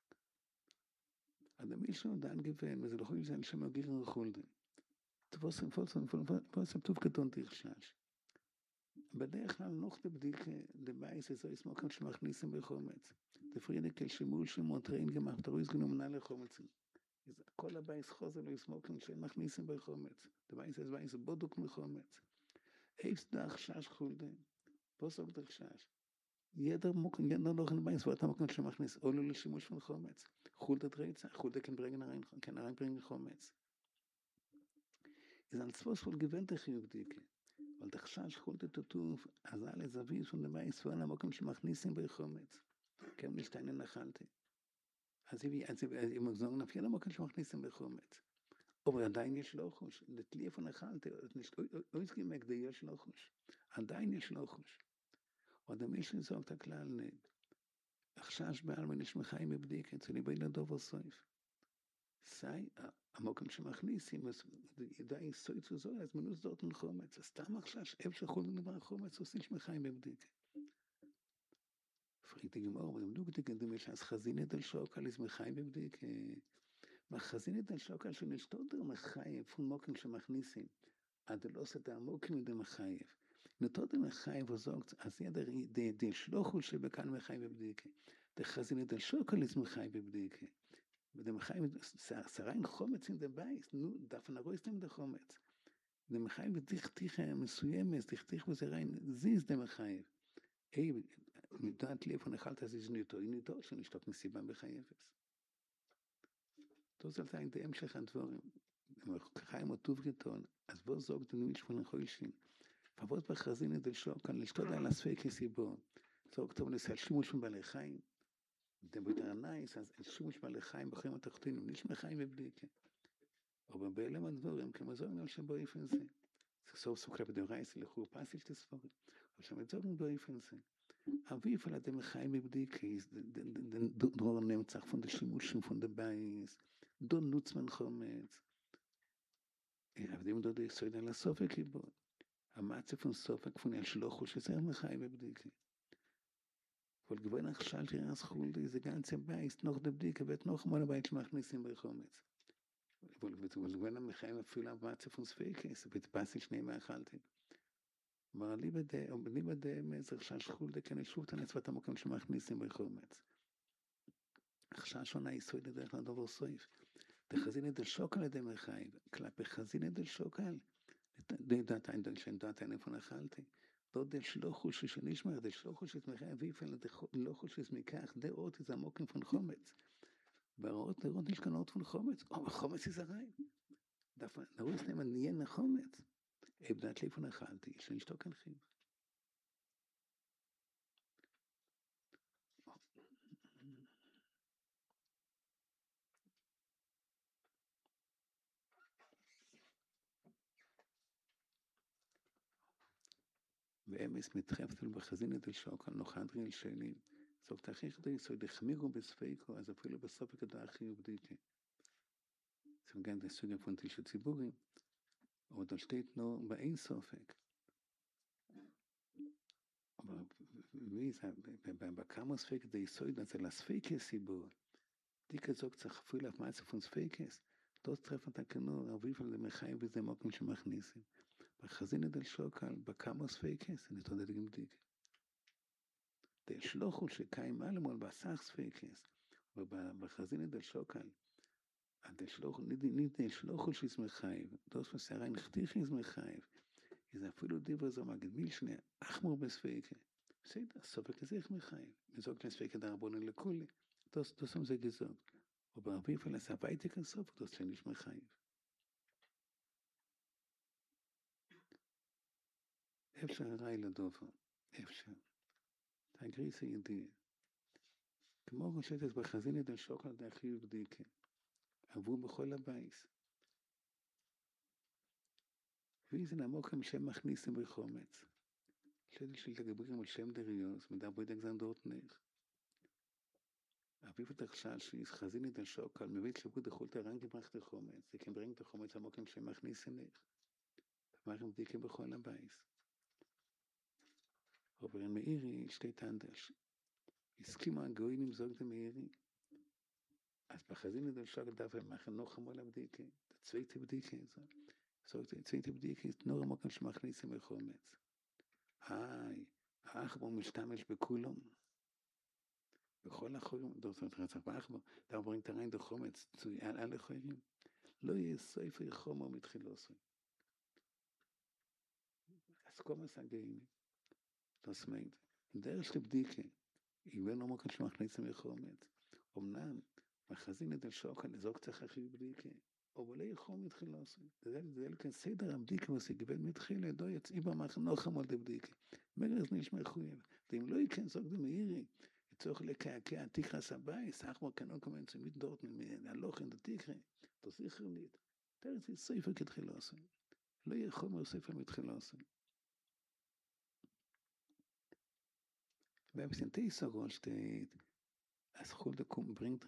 אז מישהו דן גוון, וזה לא יכול להיות שמגיר רחולדה. תבוסם פולסם, פולסם טוב קטון תרשש. בדרך כלל נוח תבדיקה לבייס, איזו יסמוקם שמכניסים בחומץ. תפרידה כשמול שמוטרין גמח, תרוי סגנו מנה לחומץ. כל הבייס חוזר לא יסמוקם שמכניסים בחומץ. לבייס איזה בייס בודוק מחומץ. איפס דח שש חולדה. פוסוק דח שש. jeder Mucken, jeder noch ein Bein, wird auch schon machen, ist ohne Schimusch von Chometz. Chulde dreht sich, Chulde kann bringen rein, kann reinbringen Chometz. Ist ein zwölfvoll gewöhnte Chiyubdike, weil der Chshash Chulde Tutuf, als alle Zavir von der Bein, vor allem Mucken, schon machen bei Chometz. Kann nicht eine Nachalte. Also wie, also wie, immer sagen, auf jeder Mucken, schon machen bei Chometz. Aber עדיין יש לו חוש, לתליף הנחלתי, לא הסכימק די יש לו חוש. עדיין יש לו חוש. עוד המישהו זוג את הכלל נד. החשש בעלמא נשמחה עם הבדיקה, אצלי בין לדוב הסויף. סי, המוקם שמכניסים, ידעי סוי צוזו, אז מנוס דות מחומץ. אז סתם החשש, איפה שחול לדבר חומץ, עושים שמחה עם הבדיקה. פריטי גמור, וגם דוגתי כדי אז חזינת על שוקל, אז מחיים בבדיקה. מחזינת על שוקל שנשתודר מחייב, פון מוקם שמכניסים. עד לא עושה את המוקם ידי מחייב. נתות המחייב וזוגת, אז ידע די שלוחו שבכאן מחייב בבדיקה. דחזין את השוקל is מחייב בבדיקה. ודמחייב, שריין חומץ אין דבייס, נו, דפן הרויסתם דחומץ. דמחייב דכתיך מסוימת, דכתיך וזריין, זיז דמחייב. היי, נדעת לי איפה נחלת זיז ניתו, היא ניתו, שנשתות מסיבה בחייבס. תוזלת אין די המשך הדבורים. חיים וטוב גטון, אז בוא זוג דנוי שמונה חוישים, פבות בחזינת דל שוקן, לשתות על הספקי סיבו, זוג טוב נסע שימוש מבעלי חיים, אתם ביותר נייס, אז שימוש מבעלי חיים בחיים התחתונים, נשמע חיים ובדיקה. אבל באלם הדבורים, כמו זוג על שבו איפן זה, סוף סוכר בדורייס, לכו פסיל תספורת, אבל שם את זוג באיפן זה. אביב על אתם חיים בבדיקה, דרור נמצח פון דה שימושים פון דה בייס, דון נוצמן חומץ, עבדים דוד יסוד על הסופק ליבון. המצב פון סופק פון אל שלוחו שזר מחי בבדיקה. אבל גוון עכשיו שירס חולדי זה גנצה בייס, נוח דה בדיקה ואת נוח מול הבית שמכניסים בחומץ. אבל גוון המחיים אפילו המצב פון ספיקס, ותפסי שני מאכלתי. אמר לי בדה, או לי בדה מזר שלש חולדי כאן שוב תנץ ואת המוקם שמכניסים בחומץ. עכשיו שונה יסוד לדרך לדובר סויף. דחזינת דל שוקל ידי מחייב, כלפי חזינת דל שוקל, דעת אין דל שאין דעת אין איפה נחלתי, דוד דל שלוחו ששנשמר, דל שלוחו שתמחייב ויפל, דלוחו שתמיקח, דעות איזה עמוקים פון חומץ, והראות נראות נשכנות פון חומץ, או חומץ יזריים, דווקא נרוס להם נהיה נחומץ, אבדת לי פון נחלתי, שנשתו כאן חיב. ואמס מתחפתו בחזינת דל שוקל, נוחדרי אל שנים, סוף תחיך די סוי דחמירו בספיקו, אז אפילו בסוף הכדור הכי ובדיקה. זה גם דה סוג הפונטי של ציבורים, אבל דל שתיתנו באין סופק. wie ist bei bei Kamus fake der soll das las fake sibo die gesagt sich viel auf mal von fake ist dort treffen da genau wie viel der Mechaim und der Mocken schon machnissen bei Khazine del Shokal bei Kamus fake ist nicht oder dem dick der Schloch שkein mal mal basach fake ist aber bei Khazine del Shokal der Schloch nicht nicht der Schloch ist Mechaim das was rein richtig ist Mechaim ist אפילו דיבר זו מגדמיל שני אחמור בספיקה בסדר, סופק הזה איך מחיים מזוג לספיקה דרבונן לכולי דוסם זה גזוג וברביב על הסבייתי כאן סופק דוס שניש מחיים אפשר ראי לדובר אפשר תגריס הידיע כמו רשתת בחזינת על שוקל דאחי ובדיקה עברו בכל הבייס ואיזה נמוקם שם מכניסים בחומץ. שדל של תגברים על שם דריוס, מדבר דגזן דעות נך. אביב את החשל שיש חזינית על שוקל, מבית שבוד החולת הרנגי ברכת החומץ, זה כן ברינג את החומץ המוקם שם מכניסים נך. אמרם דיקים בכל הבייס. עוברן מאירי, שתי טנדש. הסכימו הגויים עם זוג דמאירי. אז בחזינית על שוקל דווקא מאחר נוח מול הבדיקה, תצוויתי בדיקה זו. זאת צייתי בדיקה, נור המוקם שמכניסים בחומץ. איי, האח בו משתמש בכולם. בכל החורים, דורסות רצח באח בו, אתה ברינג את הריין דחומץ, צוי על על החורים. לא יהיה ספר חומר מתחילוסו. אז כל מסגעים, תסמית, דרך של בדיקה, איבן המוקם שמכניסים בחומץ. אמנם, מחזינת על שוקל, לזוג צריך הכי בדיקה. אבל לא יכול מתחיל לעשות. זה לכן סדר הבדיקה וסיגבל מתחיל לדו יצאי במחנוך המול דבדיקה. מגרס נשמע חויב. ואם לא ייכנס עוד דמאירי, יצורך לקעקע תקרא סבאי, סחמר כנון כמן צמית דort מהלוכן דתקרא, תוסיך רלית. תרצי ספר כתחיל לעשות. לא יהיה חומר ספר מתחיל לעשות. ובסנטי סגול שתית, אז חול דקום ברינגט,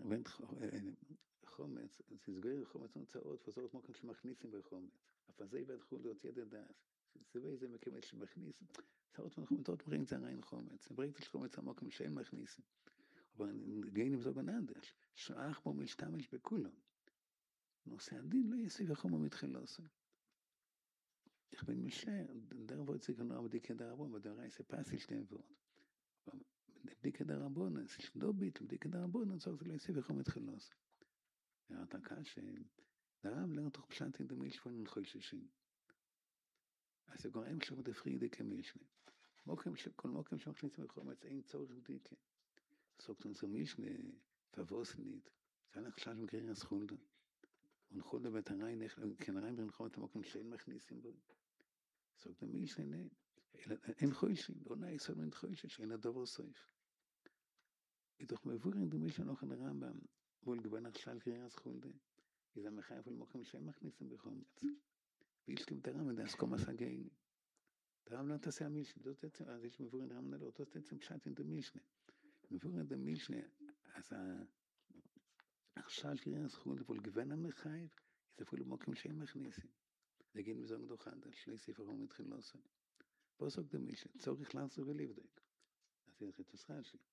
חומץ, ססגר חומץ נוצאות, וזאת מוקם שמכניסים בחומץ. אבל זה יבד חול להוציא את הדעת. זה ואיזה מקמת שמכניסים. צרות וחומצות ברינגט זה עריין חומץ. ברינגט של חומץ המוקם שאין מכניסים. אבל גאים עם זוג הנדש, שואח בו משתמש בכולם. נושא הדין לא יסיב החומר מתחיל לעשות. איך בין משאר, דר ועוד סיכונו בדיקה דרבון, ודרה יעשה פסיל שתי ועוד. בדיקה דרבון, לא ביט, בדיקה דרבון, זאת לא יסיב החומר מתחיל לעשות. הרתקה שדרם לא תוך פשטים דמיל שפון ונחול שישים. אז זה גורם שוב דפרידי כמישנה. מוקם, כל מוקם שמכניסים בחומץ, אין צורך בדיקה. סוקטון זו מישנה, פבוסנית, זה הלך שלש מגריר הסחולדה. und hol der Veteran kein rein bringen kommt auch kein schön מכניסים בו. sagt der Mischne ne אין חוישים לא נאי so mit חויש שאין הדבר סויף. doch מבורן der Mischne noch in Rambam wohl gewann nach Schalkrias Hunde. ist am Chai von Mokem schön מכניסים בחומץ. wie stimmt der Rambam das kommt sagen. Der Rambam das ja Mischne das jetzt also ich מבורן der Rambam das jetzt im Chat in der Mischne. מבורן der Mischne also עכשיו קריאס חונד פול גוון המחייב, זה אפילו מוקים שהם מכניסים. זה גיד מזוג דוחד, על שלי ספר הוא מתחיל לעשות. פה סוג דמישה, צורך לעשות ולבדק. אז זה את הסחל שלי.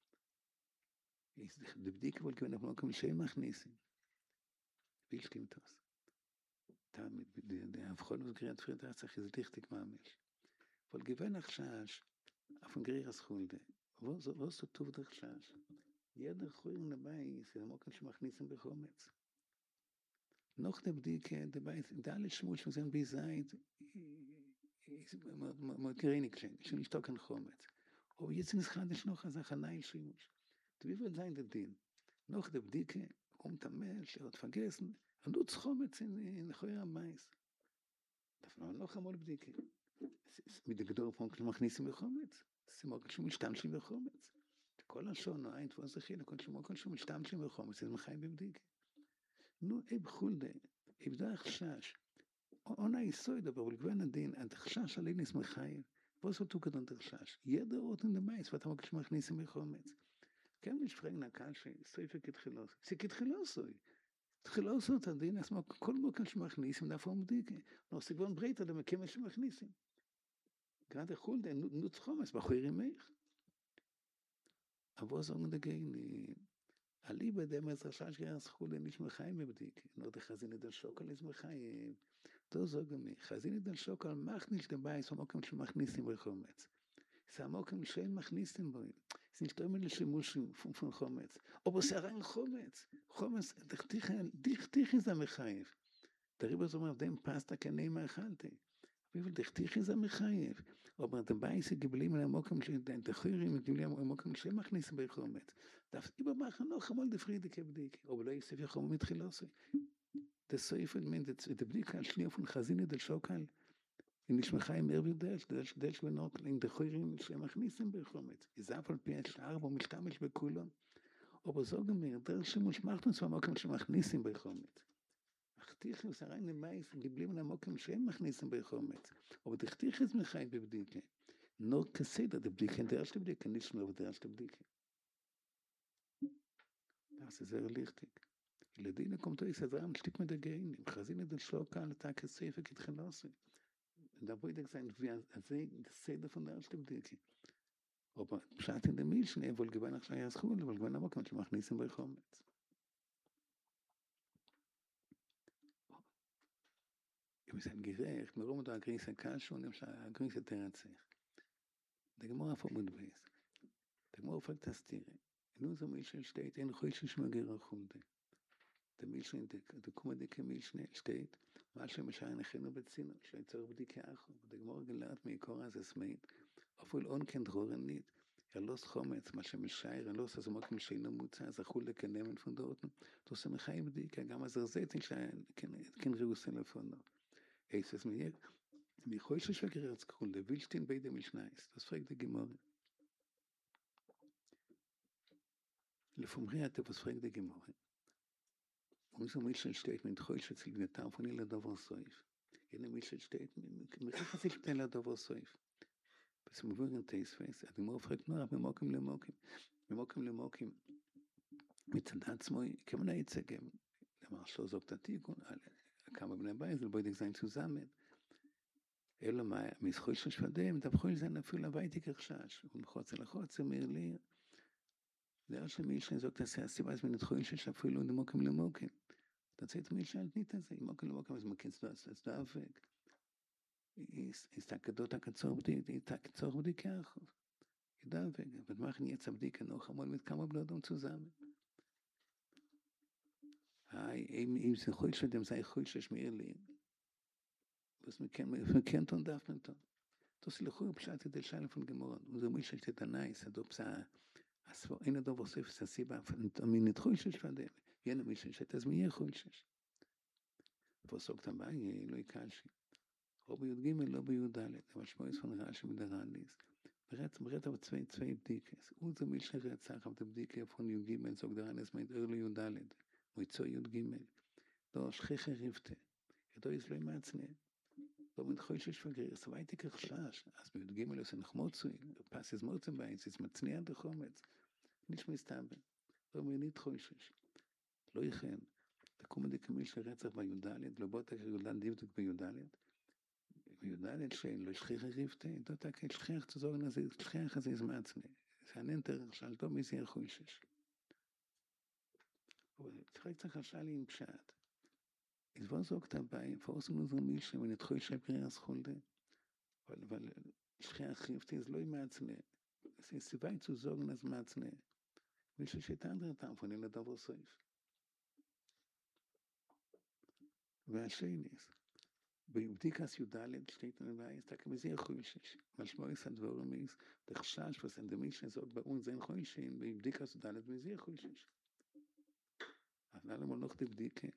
זה בדיק פול גוון המוקים שהם מכניסים. בלתי מתוס. תמיד, הפכול וגריאת פרידה צריך איזה תכתיק מאמש. פול גוון החשש, אפן גריאס חונד, ואוסו טוב דחשש. Jeder Chören dabei ist, der Mocken schon מכניסים בחומץ. Noch der Bdike dabei ist, da alle Schmutz, was ein Beiseit, מוקריניק schon nicht kein Chomets. Aber jetzt ist es noch eine Sache, nein, Schmutzsch. Wie wird sein der Ding? Noch der Bdike, kommt der Mensch, er hat vergessen, und nutzt Chomets in Chören am Mais. Das war noch einmal Bdike. mit der Gedor von מכניסים בחומץ. זה מוקן schon משתמשים בחומץ. כל השון, אין תפוס זה חילה, כל שמו, כל שמו, משתמשים בחומץ, זה מחיים בבדיק. נו, אי בחולדה, אי בדרך חשש, עונה יסוי דבר, ולגוון הדין, עד חשש עלי נס מחיים, ועושה אותו כדון תחשש, ידע אותן דמייס, ואתה מוקש מכניסים בחומץ. כן משפרג נקל שסויפה כתחילוס, זה כתחילוסוי, תחילוסו את הדין, אז כל מוקן שמכניסים, דאפו מבדיק, לא סגבון ברית, אדם מכמה שמכניסים. גרד החולדה, נוץ חומץ, בחוירים מייך. Aber so dagegen, Ali bei dem es rasch gas khule nicht mehr heim bdik. Nur der Khazine der Schokol ist mehr heim. Da sagen mir, Khazine der Schokol macht nicht dabei, so mokem schon מכניסים בחומץ. So mokem schön מכניסים bei. Es nicht immer eine Schmusch von von חומץ. Aber es rein חומץ. חומץ dich dich dich ist am heim. Darüber so auf dem Pasta kann nicht mehr halten. Wie viel dich ist am heim. Aber dabei ist geblieben am mokem schon den Tchirim mit dem mokem schon מכניסים בחומץ. darf immer machen noch einmal die Friede kebdik. Aber da ist ja kaum mit Khilas. Das Seifel mit der Blick an Schnee von Khazine der Schokal. In nicht mehr heim mehr wird das, das das wir noch in der Khirim schon מכניסים בחומץ. ist einfach P S R und משתמש בכולם. Aber sagen mir, der Schmusch macht uns mal mokem schon מכניסים בחומץ. אכתיך es rein in Mais geblieben am mokem schon מכניסים בחומץ. Aber dich dich ist mir kein bebdike. Nur kaseda der Blick der erste Blick nicht mehr der erste Blick. Das ist sehr wichtig. Ledine kommt euch sehr ein Stück mit der Gehen. Im Khazine der Schokal Tag Sefer Kitkhalasse. Da wollte ich sagen, wie ein Seder von der erste Blick. Aber schaut in der Milch, ne, wohl gewann nach Scheiß Schule, wohl gewann aber kommt machen nicht bei Kommt. Ich muss ein gerecht, warum da Krise kann schon im Krise Terrasse. Der Gemara vom Mundweis. Der Gemara fragt das Tiere. Nun so Milch steht in Chöschisch Magira Hunde. Der Milch in der Kummadike Milch steht, weil schon mich eine Chino beziehen, schon zur Bdike Acho. Der Gemara gelernt mir Koras es meint, obwohl on kennt Rohren nicht. Er los Chometz, mal schon Mischair, er los also mokim Scheino Mutza, also Chule kann nehmen von dort. Du hast mir Chaim Bdike, גם אז הרזית kein Reusen davon. Es ist mir mir Chöschisch Magira Hunde, willst du in beide Milchneis? Das fragt der Gemara. לפומרי אתה פספק דגמורה. ומסו מישל שטייט מן תחוי שציל בנתם פוני לדבר סויף. הנה מישל שטייט מחכה ציל בנתם לדבר סויף. בס מבוגן תייספייס, הדגמורה פרק נורא ממוקים למוקים. ממוקים למוקים. מצד עצמוי, כמנה יצגם. למר שלא זוגת התיקון, כמה בני בית, זה בוידק זין צוזמן. אלא מה, מסחוי של שפדם, דבחוי לזה נפול הביתי כחשש. ומחוץ אל החוץ, אמיר לי, der erste Milch sagt, dass er sie weiß, wenn es ruhig ist, אפילו in mokem le mokem. Da sagt Milch halt nicht, dass er mokem le mokem, also man kennt das, das darf weg. Ist ist der Kadot der Katzor, die die Katzor die Kerch. Ich darf weg. Was machen jetzt Abdike noch einmal mit Kammerbladung zusammen? Hi, eben im sind ruhig, dem sei ruhig, ist mir leer. Was man kennt, man kennt und darf man tun. Das ist lechur pshat der Schale von Gemorah. Unser Milch steht da nice, da psa אז אין הדבר סוף ססיבה, אני נתחוי שש פדם, ינה מישהו שתזמי יחוי שש. פוסוק טבעי, לא יקלשי. או בי"ג, לא בי"ד, אבל שמואל פון רש"י מדרליס. ברצ ברצ aber zwei zwei Bdikes. Und so milche Retzach auf der Bdike von Yud Gimel, so daran meint Early Yud Dalet. Mit so Yud Gimel. Da schchiche rifte. Da ist lo matzne. Da mit khoyshish vergir, so weit ich khashash. As mit Gimel ist noch motzu. Pass es motzu bei, ist matzne an der Chometz. Nicht mistamben. Da mir nicht khoyshish. Lo ichen. Da kommen die milche Retzach bei Yud Dalet, lo bot Yud Dalet bei Yud Dalet. ויודעת שאין לו שכיח ריבטה, דותה כשכיח תזורן הזה, שכיח הזה זמצנה. זה הננטר שאלתו מזיר חוישש. צריך צריך לשאלי עם פשט. אז בוא זוג טבעי, פורסם נוזר מישהו, ונתחוי שברי הסחולדה. אבל שכיח ריבטה זה לא ימצנה. זה סיבי צוזורן אז מצנה. מישהו שתנדר טמפוני לדבר סויף. והשייניס. בבדיקס י"ד steht in Weiß, da kann man sehr chöschisch. Manchmal ist das Wort ist, der Chash, was in der Mischung sagt, bei uns sind chöschisch, bei Bdikas י"ד man sehr chöschisch. Aber einmal noch die Bdike,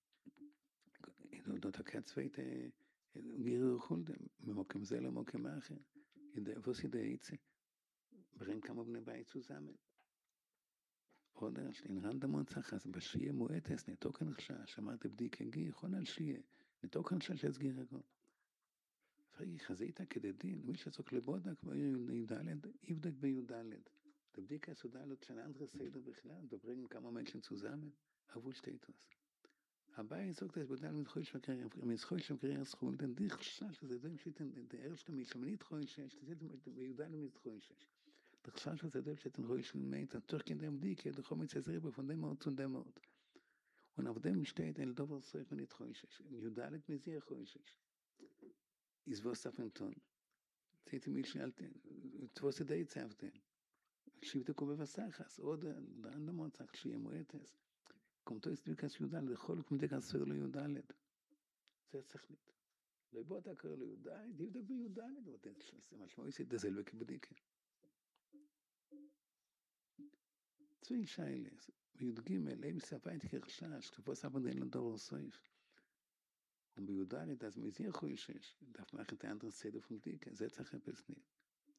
dort hat kein zweite Gehirn geholt, wir mocken selber, mocken machen. In der, was in der Hitze, bringen kann man dabei zusammen. Oder in Randamon sagt, also bei Schie Moetes, nicht auch kein Chash, אמרת בדיקה גיר, יכול על שיה. נתוקן של שסגיר הכל. פרגי חזית כדדין, מי שצוק לבודק, בי"ד, יבדק בי"ד. תבדיקה סודלות של אנדרה סדר בכלל, דוברים כמה מנשן צוזמן, אבול שטייטוס. הבא יצוק את בי"ד מתחוי שמקרר, מתחוי שמקרר סכול, דן דיך שש, זה דברים שאתם, דער שלמי, שמנית חוי שש, בי"ד מתחוי שש. דחשש שזה דברים שאתם חוי של מית, תוך כדי בדיקה, דחום מצזרי בפונדם מאוד צונדמות. Und auf dem steht ein Dover Seif nicht Choishish. Judalet mit sehr Choishish. Ist was auf dem Ton. Seht ihr mich schnell, was ist der jetzt auf dem? Schiebte Kube Vasachas. Oder der andere Mann sagt, Schie Moetes. Kommt aus Dukas Judalet, der Cholk mit der Kasser Judalet. זה צריך nicht. לא יבוא אתה קורא לו יהודאי, דיודה ביהודאי, זה משמעו יש את זה לא כבדיקה. צוי שיילס, בי"ג, אם ספית כחשש, תפוס אבל אין לו דור סויף. ובי"ד, אז מזיר חוישש, דף מערכת האנדר סדר פונדיקה, זה צריך לחפש נית.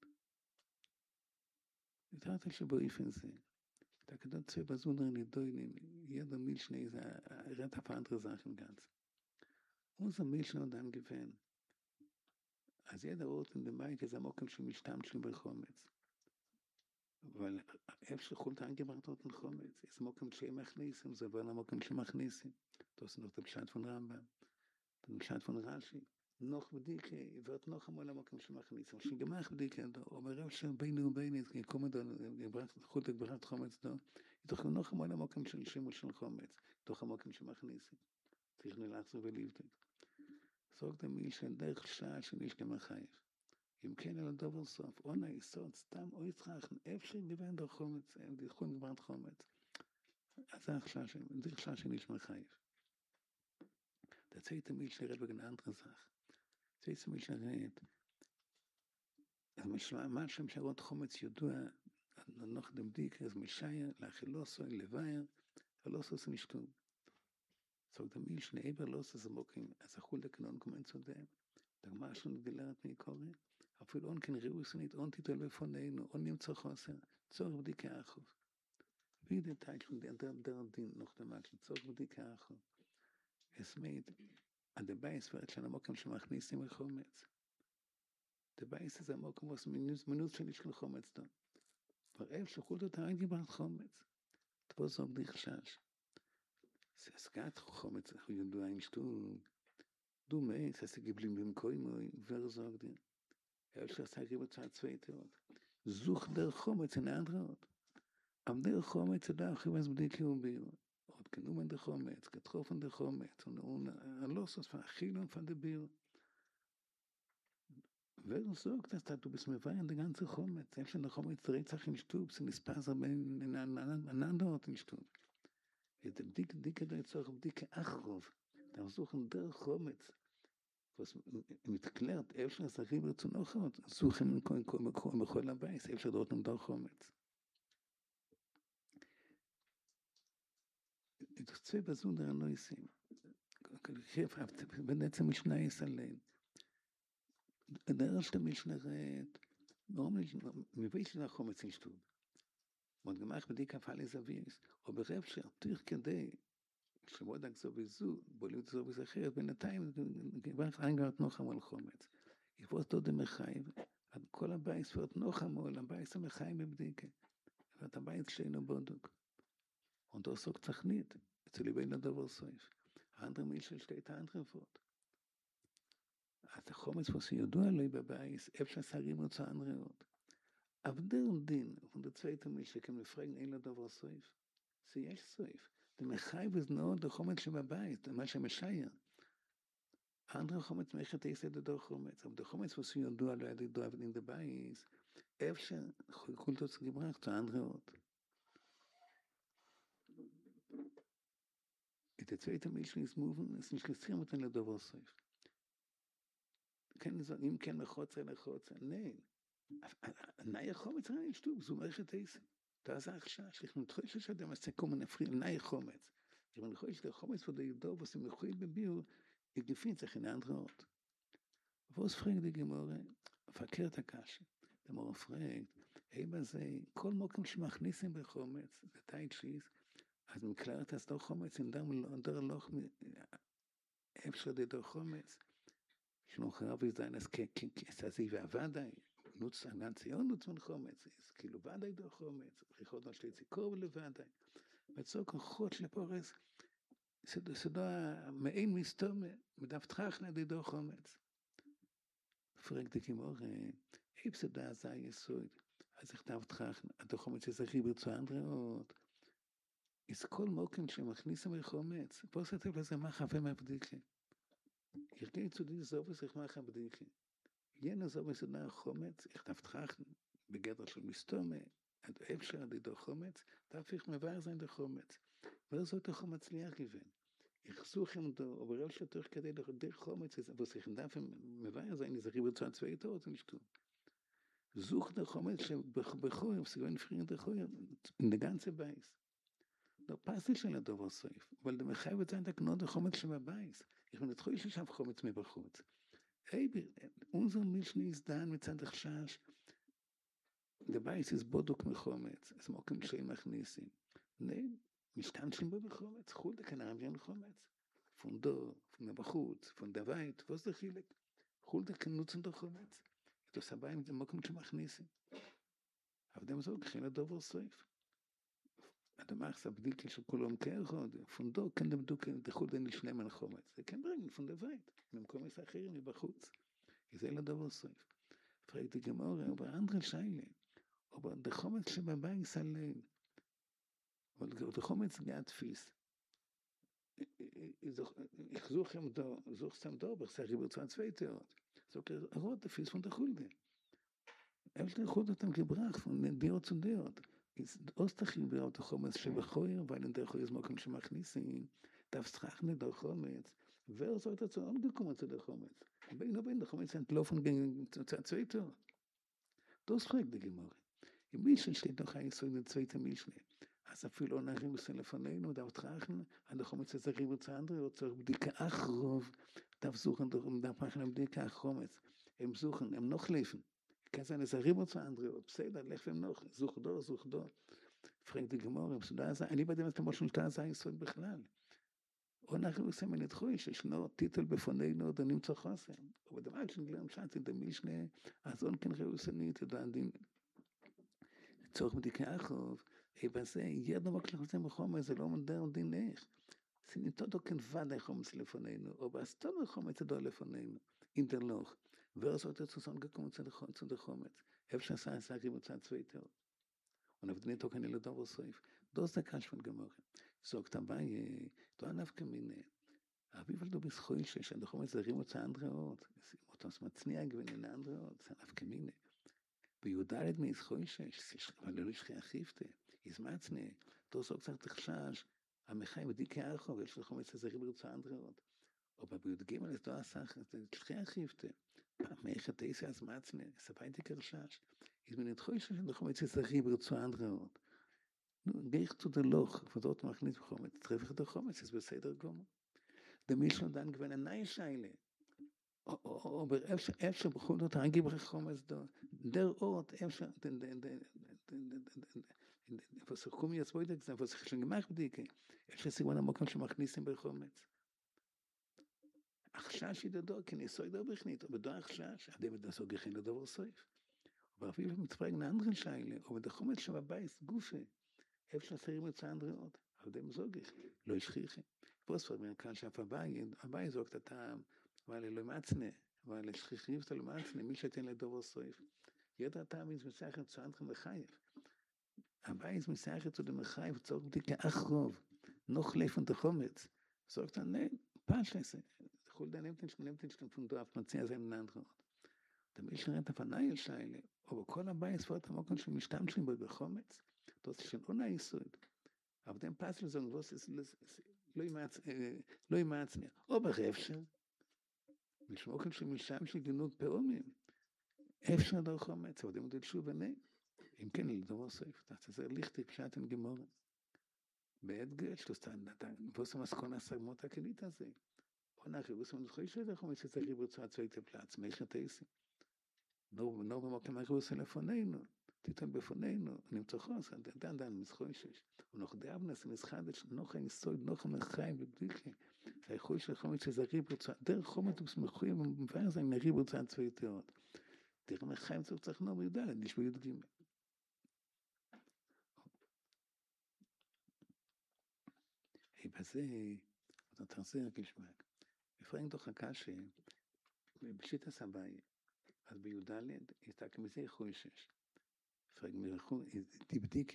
התראת שבאיפן זה, תקדות צוי בזונר נידוינים, ידע מיל שני, זה הראת הפאנדר זכם גנץ. unser Milchner dann gewähnt. Als jeder Ort in dem Beit ist am Ocken schon משתמשים בחומץ. weil איפה שחולת angebracht wird in חומץ, ist am Ocken schon מכניסים, זה war am Ocken schon מכניסים. Das ist noch der Bescheid von Rambam, der Bescheid von Rashi. noch בדיקה, wird noch einmal am Ocken schon מכניסים. schon gemacht בדיקה, aber איפה שבינו וביני, kommen da, חולת gebracht חומץ da, doch noch einmal am Ocken schon שימוש של חומץ, doch am Ocken schon מכניסים. צריך נלחזו ולבדק. סוג תמיד שדרך שעה שניש כמחייף. אם כן על הדובר סוף, או נעיסות, סתם או יצחק, אפשר גוון דרך חומץ, דיכון גוון חומץ. אז זה דרך שעה שניש מחייף. תצאי תמיד שרד בגן אנטרה זך. תצאי תמיד שרד. אז מה שם שרות חומץ ידוע, נוח דמדיק, אז משאיה, לאכילוסו, לבייר, אלוסו זה משתום. So der Milch ne Eber los ist am Ocken, als er holt der Kanon kommen zu dem. Der Marsch und gelernt mir Korre. Auf viel on kein Reus nicht on Titel von denen und nimmt zu Hause. Zur die Kachov. Wie der Teil von der der der Ding noch der Marsch zur die Kachov. Es meint an der Beis wird schon am Ocken schon machen nicht mehr Komets. Der Beis ist am Ocken was minus minus schon nicht Komets da. Aber er schon holt der eingebracht Komets. Das auf dich schas. Es geht חומץ, אנחנו יודעים שתו דומץ, אז גבלים במקוימוי, ורזוג דין. איך שעשה ריבות צעד צוויתות. זוך דרך חומץ אין האנדרות. אבל דרך חומץ זה דרך חיבס בדיקי וביר. עוד כנומן דרך חומץ, כתחופן דרך חומץ, הלוסוס והחילון פנדביר. ורזוג, אז אתה בסמביין דגנצה חומץ. איך שדרך חומץ רצח עם שטוב, זה נספז בין הננדרות עם שטוב. את הבדיק, דיקה דה צורך בדיקה אחרוב, אתה זוכן דרך חומץ, מתקלרת, איפה שהזרים רצונו חומץ, זוכן בכל הבייס, איפה שדורתם דרך חומץ. תוצא בזונדר הנויסים, בעצם משנה יסלם. דרך שאתה משנרת, מביא של החומץ נשתות. ועוד גמח בדיק הפעל איזוויס, או ברב שתוך כדי, שבוד הגזו וזו, בולים את זו וזה אחרת, בינתיים, גמח אנגרת נוחם על חומץ. יפוס דוד המחייב, כל הבית ספרת נוחם על הבית המחייב בבדיקה. ואת הבית שאינו בודוק. und das sagt sich nicht. Jetzt will ich wieder da was sagen. Andere Menschen steht andere Wort. אז החומץ פה שידוע לי בבייס, אפשר שרים אותו andere Wort. Aber der Ding von der zweiten Mische kann man fragen, אין לו דבר סויף. זה יש סויף. Der Mechaib ist nur der Chometz שבבית, מה שמשאיר. andere Chometz מייכת איסה דו חומץ. אבל der Chometz פה שידוע לו ידוע in der בייס, אפשר קולטוס גברח zu andere Wort. את הצוות המישהו נסמובן, נסלסים אותן לדבר סויף. אם כן לחוצה, לחוצה, נאי. נאי החומץ, נאי שטוב, זו מערכת איסה. תעזה עכשיו, שליחנו תחוש שאדם עשה כל מיני פריל, נאי החומץ. אם אני חושב שהחומץ ודאי ידור, ועושים לחוי בביור, יגפין צריך אין רעות. ועוס פרק די גמורה, פקר את הקשה. דמור פרק, איבא זה, כל מוקם שמכניסים בחומץ, זה טייט שיס, אז מקלרת אז דור חומץ, אם דר לוח, אפשר די דור חומץ, שנוחרב יזדיין, אז כסעזי ועבדי, נוץ, הנציון נוץ מן חומץ, אז כאילו ועדי דור חומץ, ריחות נשלי ציקור ולוועדי, וצוק חוט לפורס, סדו המעין מסתומה, מדפתחך נדי דור חומץ. פרק די כמור, איפ סדה זה היסוד, אז איך דפתחך, הדור חומץ יש הכי ברצוע אנדרעות, אז כל מוקם שמכניסם לחומץ, פה סתיו לזה מה חווה מהבדיקה. ירגי צודי זובס איך מה חבדיקה. ינה זובס עדה החומץ, איך דפתחך בגדר של מסתומה, עד אפשר דידו חומץ, תהפיך מבאר זין דו חומץ. וזאת החומץ ליח גיוון. יחסוכם דו, או ברל שתוך כדי דו חומץ, וסייכם דפם מבאר זין, יזכי ברצועה צבאית או זה נשתו. זוך דו חומץ שבחויר, בסגוון פרין דו חויר, נגנצה בייס. לא פסי של הדובר סויף, אבל זה מחייב את זה את הקנות החומץ שבבייס. איך מנתחוי ששב חומץ מבחוץ. היי, אונזר מישני יזדן מצד החשש, לבייס יש בודוק מחומץ, אז מוקים שאין מכניסים. נאי, משתמשים בו בחומץ, חולדה כנרם אין חומץ. פונדו, פונדה בחוץ, פונדה בית, וזה חילק. חולדה כנוצן דו חומץ. את הסביים זה מוקים שמכניסים. אבל דם זו, כחין הדובר סויף. אתה מאחס הבדיקה של כולם כאחד, פונדו, כן דמדו, דחול בין לשני מן חומץ. זה כן ברגע, פונדה בית, ממקום יש אחרים מבחוץ. זה לדבר סויף. פרק די גמורה, או באנדרל שיילה, או בדחומץ שבבית סלל. אבל דחומץ גאה תפיס. יחזוך הם דו, זוך סתם דו, בחסכי ברצועה צווי תיאות. זו כראות תפיס פונדה חולדה. אבל תחולדה אותם כברח, פונדה דירות צודיות. אוסטחים בראות החומץ שבחויר, ואין דרך הוא יזמוקים שמכניסים, תפסחך נדור חומץ, ועוזרת עצו אונגקום עצו דור חומץ. בין ובין דור חומץ אין תלופן צוויתו. דור שחק דגימור. אם מישהו שתית נוחה יסוד לצווית המשנה, אז אפילו נערים עושה לפנינו, דו תחכן, הדור חומץ הזרים רוצה אנדרי, רוצה בדיקה אחרוב, דו זוכן, דו פחן בדיקה אחרומץ. הם זוכן, הם נוחליפן. כזה נזרים רוצה אנדריאות, בסדר, לך ומנוח, זוך דו, זוך דו. פרק די גמור, בסודה הזה, אני בדיוק את המושל שתה הזה היסוד בכלל. או אנחנו עושים מנתחוי, שישנו טיטל בפנינו, עוד נמצא חוסר. ובדבר שנגלם שעתי דמישנה, אז עוד כנראה עושנית, דעדין. צורך בדיקה אחרוב, אי בזה, ידע מה כשאנחנו עושים בחומר, זה לא מדר דין איך. סניטודו כנבד החומץ לפנינו, או בהסתום החומץ הדו לפנינו, אינטרלוך. ועשות את סוסון גקום צד החומץ. אפשר עשה עסקים בצד צוויתו. ונבדני אותו כאן אלו דובר סויף. דוס דקה שפן גמורים. זו כתבי, דו ענף כמיני. אביב על דו בסחוי שיש, הדחומץ זרים אותה אנדראות. אותו מצניע גבין אנדראות, זה ענף כמיני. ביודלת מיסחוי שיש, אבל לא לשכי אחיפתה. יזמצנה. דו זו קצת תחשש. המחי בדיקה אחו, ויש לחומץ זרים אותה אנדראות. או בביוד גימל, אז דו עסך, זה לשכי אחיפתה. פעם איך התייסה אז מעצנה, ספייתי קרשש. אז מנתחוי שיש לחומץ זרים ברצועה אנדראות. נו, גייך צו דלוך, וזאת מכניס בחומץ, תרפך את החומץ, אז בסדר גומו. דמישל דן גוון עיני שיילה. או אפשר בכל זאת הרגיל ברחומץ דו, דר אורט אפשר, וסחקום יצבו את זה, וסחשן גמח בדיקה, אפשר סיגון המוקם שמכניסים ברחומץ. החשש ידדו, כי ניסוי דו בכנית, או בדו החשש, עדי מדסו גחין לדובר סויף. ואפילו מצפרג נאנדרן שיילה, או בדחומץ שבבייס גופה, אפשר שרים את האנדריות, עדי מזוגך, לא ישכיחי. פוספר מרקל שאף הבאי, הבאי זוגת הטעם, אבל לא מעצנה, אבל שכיחים שאתה לא מעצנה, מי שתן לדובר סויף. ידע הטעם איז מסייכת צוענתכם לחייב. הבאי איז מסייכת צוענתכם לחייב, וצורך בדיקה אחרוב, נוח לפן דחומץ. זוגת הנה, פשע, חול דה נמתנשכם, נמתנשכם פונדרף, מציע זה מננדרות. תמיד שרת הפנאי שיילה, או בכל הבאי ספורת המוקון שמשתמשים בו בחומץ, תוצא של עונה יסוד. אבל דם פסל זו נבוס, לא ימעצנה, או ברפשר, משמוקן שמשם של גינוג פעומים, אפשר דור חומץ, אבל דמות שוב עיני, אם כן, לדור סוף, זה ליכטי פשט עם גמורה. בעת גט, שלוסטן, נבוס המסכון הסגמות הכלית הזה, או נחי, נבוס המסכוי שזה חומץ שצריך ברצועת צוית הפלץ, מי שתייסי. נו במוקם הרוס לפנינו, תיתן בפנינו, נמצא חוס, דן דן, מסכוי שש. ונוח דאבנס, נסחדש, נוח הניסוי, נוח המחיים בבדיקה. היכול של חומץ שזרי ברצועת, דרך חומץ וסמכוי, ומבאר זה נרי ברצועת צוית תיאות. דרך המחיים צריך צריך נור בי"ד, נשמע י"ג. בזה, אתה תחזיר כשמק. בפרנק דוח הקשה, בשיטה סבאי, אז בי"ד, הסתכל מזה יכול שש. פרנק מרחו, תבדיק,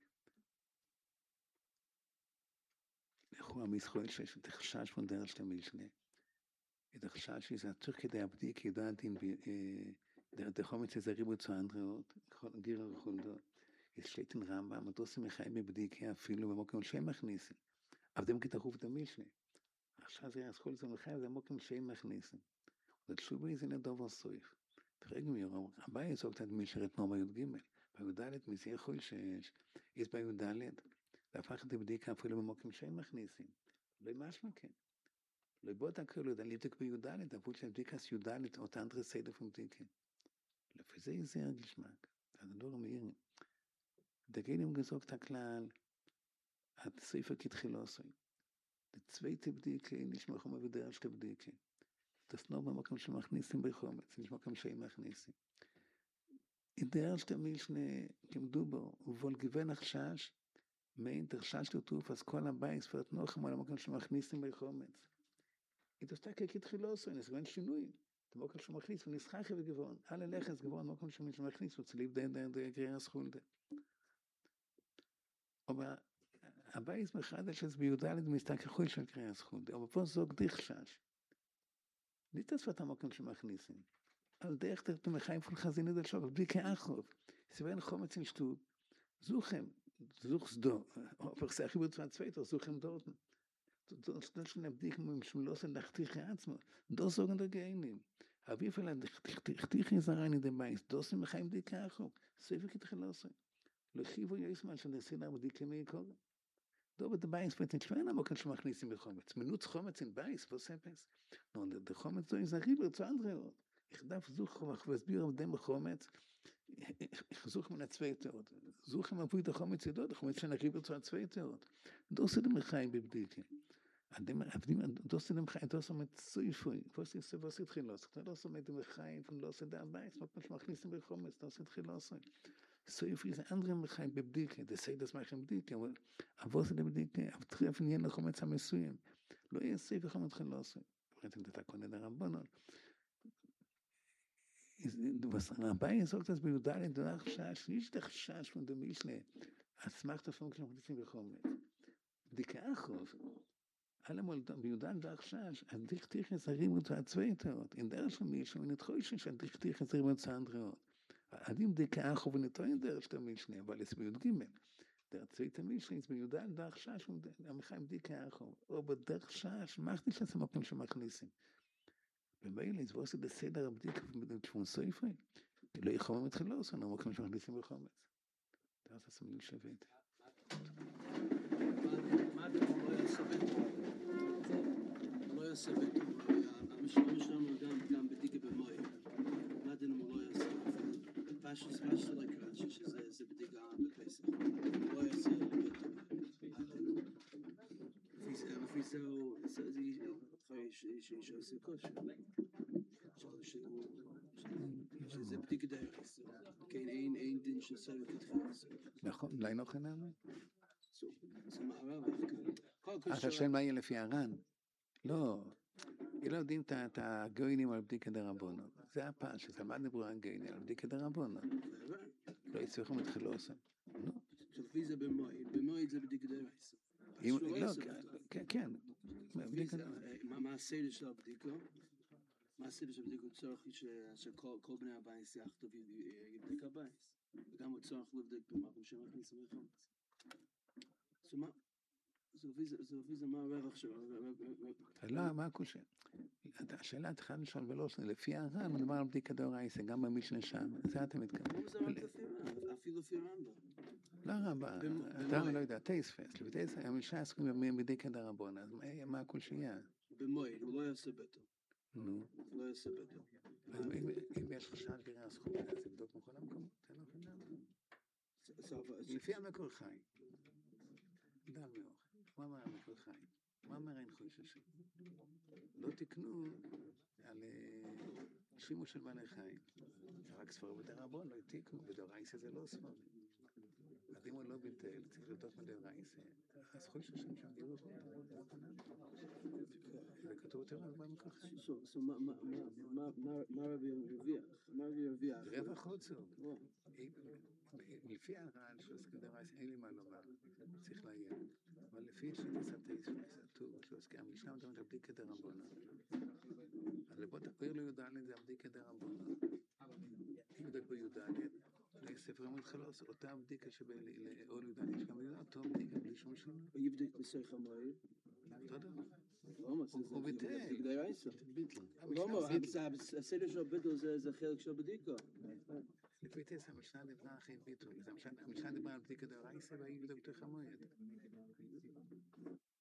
לכו המסחול שש, תחשש מודר של המשנה. תחשש שזה צריך כדי הבדיק, ידעתי, דחומץ איזה ריבו צוענדרות, גירה וחולדות. יש שליטן רמב"ם, מדוסים מחיים בבדיקה אפילו במוקם שהם מכניסים. אבל דמקי תחוף דמישנה. עכשיו זה יסחול זה מחיים, זה מוקם שהם מכניסים. ותשובו זה נדובר סויף. פרגע מיורם, הבא יזוג את הדמישר את נורמה י"ג. בי"ד מזה יכול שיש. יש בי"ד, להפך את הבדיקה אפילו במוקם שהם מכניסים. לא משמע כן. לא בוטה כאילו, אני לבדיק בי"ד, אבל שבדיקה י"ד, אותה אנדרי סיידר פונדיקה. לפי זה זה הגשמק. אז הדור המאירים. דגנים גזוק את הכלל, עד ספר כתחילו עשוי. דצווי תבדיקה, נשמע חומה ודרך שתבדיקה. תסנור במקום שמכניסים בחומץ, נשמע כמו שהם מכניסים. דרך שתמישנה, כמדו בו, ובול גוון החשש, מעין תחשש לטוף, אז כל הבית ספרת נוחם על המקום שמכניסים בחומץ. היא תסתכל כתחילו עשוי, נסגון שינוי. המקום שמכניס, ונסחחי וגבון. על הלחץ גבון, המקום שמכניס, וצליב די די די גריר הסחול די. אבל הבית מחדש שזה בי"ד מסתכחוי של קריאה זכות, אבל פה זוג דחשש. נתעצפת המקום שמכניסים. על דרך תרתו מחיים פול חזיני דל שוק, בלי כאחרוב. סיוון חומץ נשתו, זוכם, זוך סדו, או פרסי הכי ברצועת צווית, או זוכם דורתן. דו שנבדיק משמלוסן דחתיכי עצמו, דו זוגן דגיינים. אבי פלה דחתיכי זרעני דבייס, דו שמחיים די כאחרוב, ספר כתחילוסן. לא חיבו יסמן שנסינה בדיקי מי קורא. דו בדבייס פתן שווין המוקן שמכניסים בחומץ. מנוץ חומץ אין בייס, פוספס. נו, דחומץ זו איזה ריבר, צועד רעות. יחדף זוך והסביר עבדם בחומץ, זוך מן הצווי תאות. זוך הם אבוי את החומץ ידעות, החומץ שנה ריבר צועד צווי תאות. דו סדם לחיים בבדיקה. דו סדם חיים, דו סדם צויפוי. פוסי סבוס התחיל לעשות. דו סדם חיים, לא סדם בייס, מוקן שמכניסים בחומץ, דו סדם התחיל לעשות. סויפי זה אנדרם לחיים בבדיקה, זה סייד עצמכם בדיקה, אבל אבוס את הבדיקה, אבל תחיל נהיה לחומץ המסוים. לא יהיה סייד לחומץ התחיל לעשות. ראיתם את הקונה דרבנון. רבי יסוק את בי"ד, דרך חשש, יש תחשש מדמישנה, אסמכת פעם כשמכניסים בחומץ. בדיקה אחרוב, על המולדה, בי"ד דרך חשש, הדיך תיכנס הרים אותו הצווי תאות, אין דרך של מישהו, אין תחוי שיש הדיך תיכנס הרים אותו צענדרות. עדים דיקה אחרוב ונטוין דרך שאתה מישנה, אבל יש בי"ג. דרך צווי תמישנה, יש בי"ד דרך חשש, המחיים דיקה אחרוב, או בדרך חשש, מכניס לעצם מקום שמכניסים. ומילא, זה עושה בסדר הבדיקה בתפון סופרי, לא יכולים להתחיל לא עושה, נאמר כמו שמכניסים בחומץ. אתה עושה סמיל שווית. מה אתם לא יסבט פה? לא יעשה ביתו. המשלם שלנו גם בדיקה במועד. מה דין הוא לא יעשה? פשוט ספשת לקראת שזה בדיקה בפסח. לא יעשה ביתו. לפי זה הוא אחרי שעושה כושר. שזה בדיקה דרך. כן, אין דין שעושה וכתחילה. נכון, אולי לא חינם? זה מערב. אתה שואל מה יהיה לפי הר"ן? לא, לא יודעים את הגוינים על בדיקה דרבנן. זה הפעם שתלמד דיברו על גוינים על בדיקה דרבנן. לא יצטרכו מתחילו עושה. לפי זה במועד, במועד זה בדיקה דרך. לא, כן, כן. מה הסדר של הבדיקה? מה הסדר של הבדיקה? הוא צורך שכל בני הבית יחטוב יבדק הבית. וגם הוא צורך לבדק במקום שמכניס לחמץ. זאת אומרת, זה לפי זה מה הרווח שלו. לא, מה הקושר? השאלה התחלנו לשאול ולא, לפי הר"ן מדובר על בדיקה דאורייתא, גם במשנה שם, זה אתה מתכוון. אפילו לפי רמב"ם. לא רמב"ם, אתה לא יודע, תייספס, לפי תייספס, המשנה עסקים בבדיקה דרבנן, אז מה הקושייה? במועד, הוא לא יעשה ביתו. נו. הוא לא יעשה ביתו. אם יש חשד בירא הזכות, אז תבדוק מכל המקומות, תן לו חינם. לפי המקור חי. דל מאוד. מה אמר המקור חי? מה אמר אין חוששים? לא תקנו על שימוש של בעלי חיים. רק ספרים בדרבנן, לא תקנו, בדאורייתא זה לא ספרים. אז אם הוא לא ביטל, צריך לבדוק בדאורייתא, אז חוששים שם דירות. זה כתוב יותר רק במקור חי. מה רבי ירוויח? מה רבי ירוויח? רווח חוצו. לפי הר"ן שעוסקים בדאורייתא, אין לי מה לומר, צריך לעיין. אבל לפי שיטת התייספס, הטור שעוסקים, המשנה מדברת על בדיקה דרבנן. אז בוא תקריא לו י"ד זה בדיקה דרבנן. אם בדק בי"ד, ספר עמוד חלוס, אותה בדיקה שבאול י"ד יש גם אותו בדיקה בלי שום שונה. הוא יבדק מסך המועד? אותו דבר. הוא ביטל. ביטל. לא, הסדר של הביטל זה חלק של הבדיקה. לפי תייספס, המשנה דיברה אחרי ביטול. המשנה דיברה על בדיקה דאורייתא והיא בדק בתוך המועד.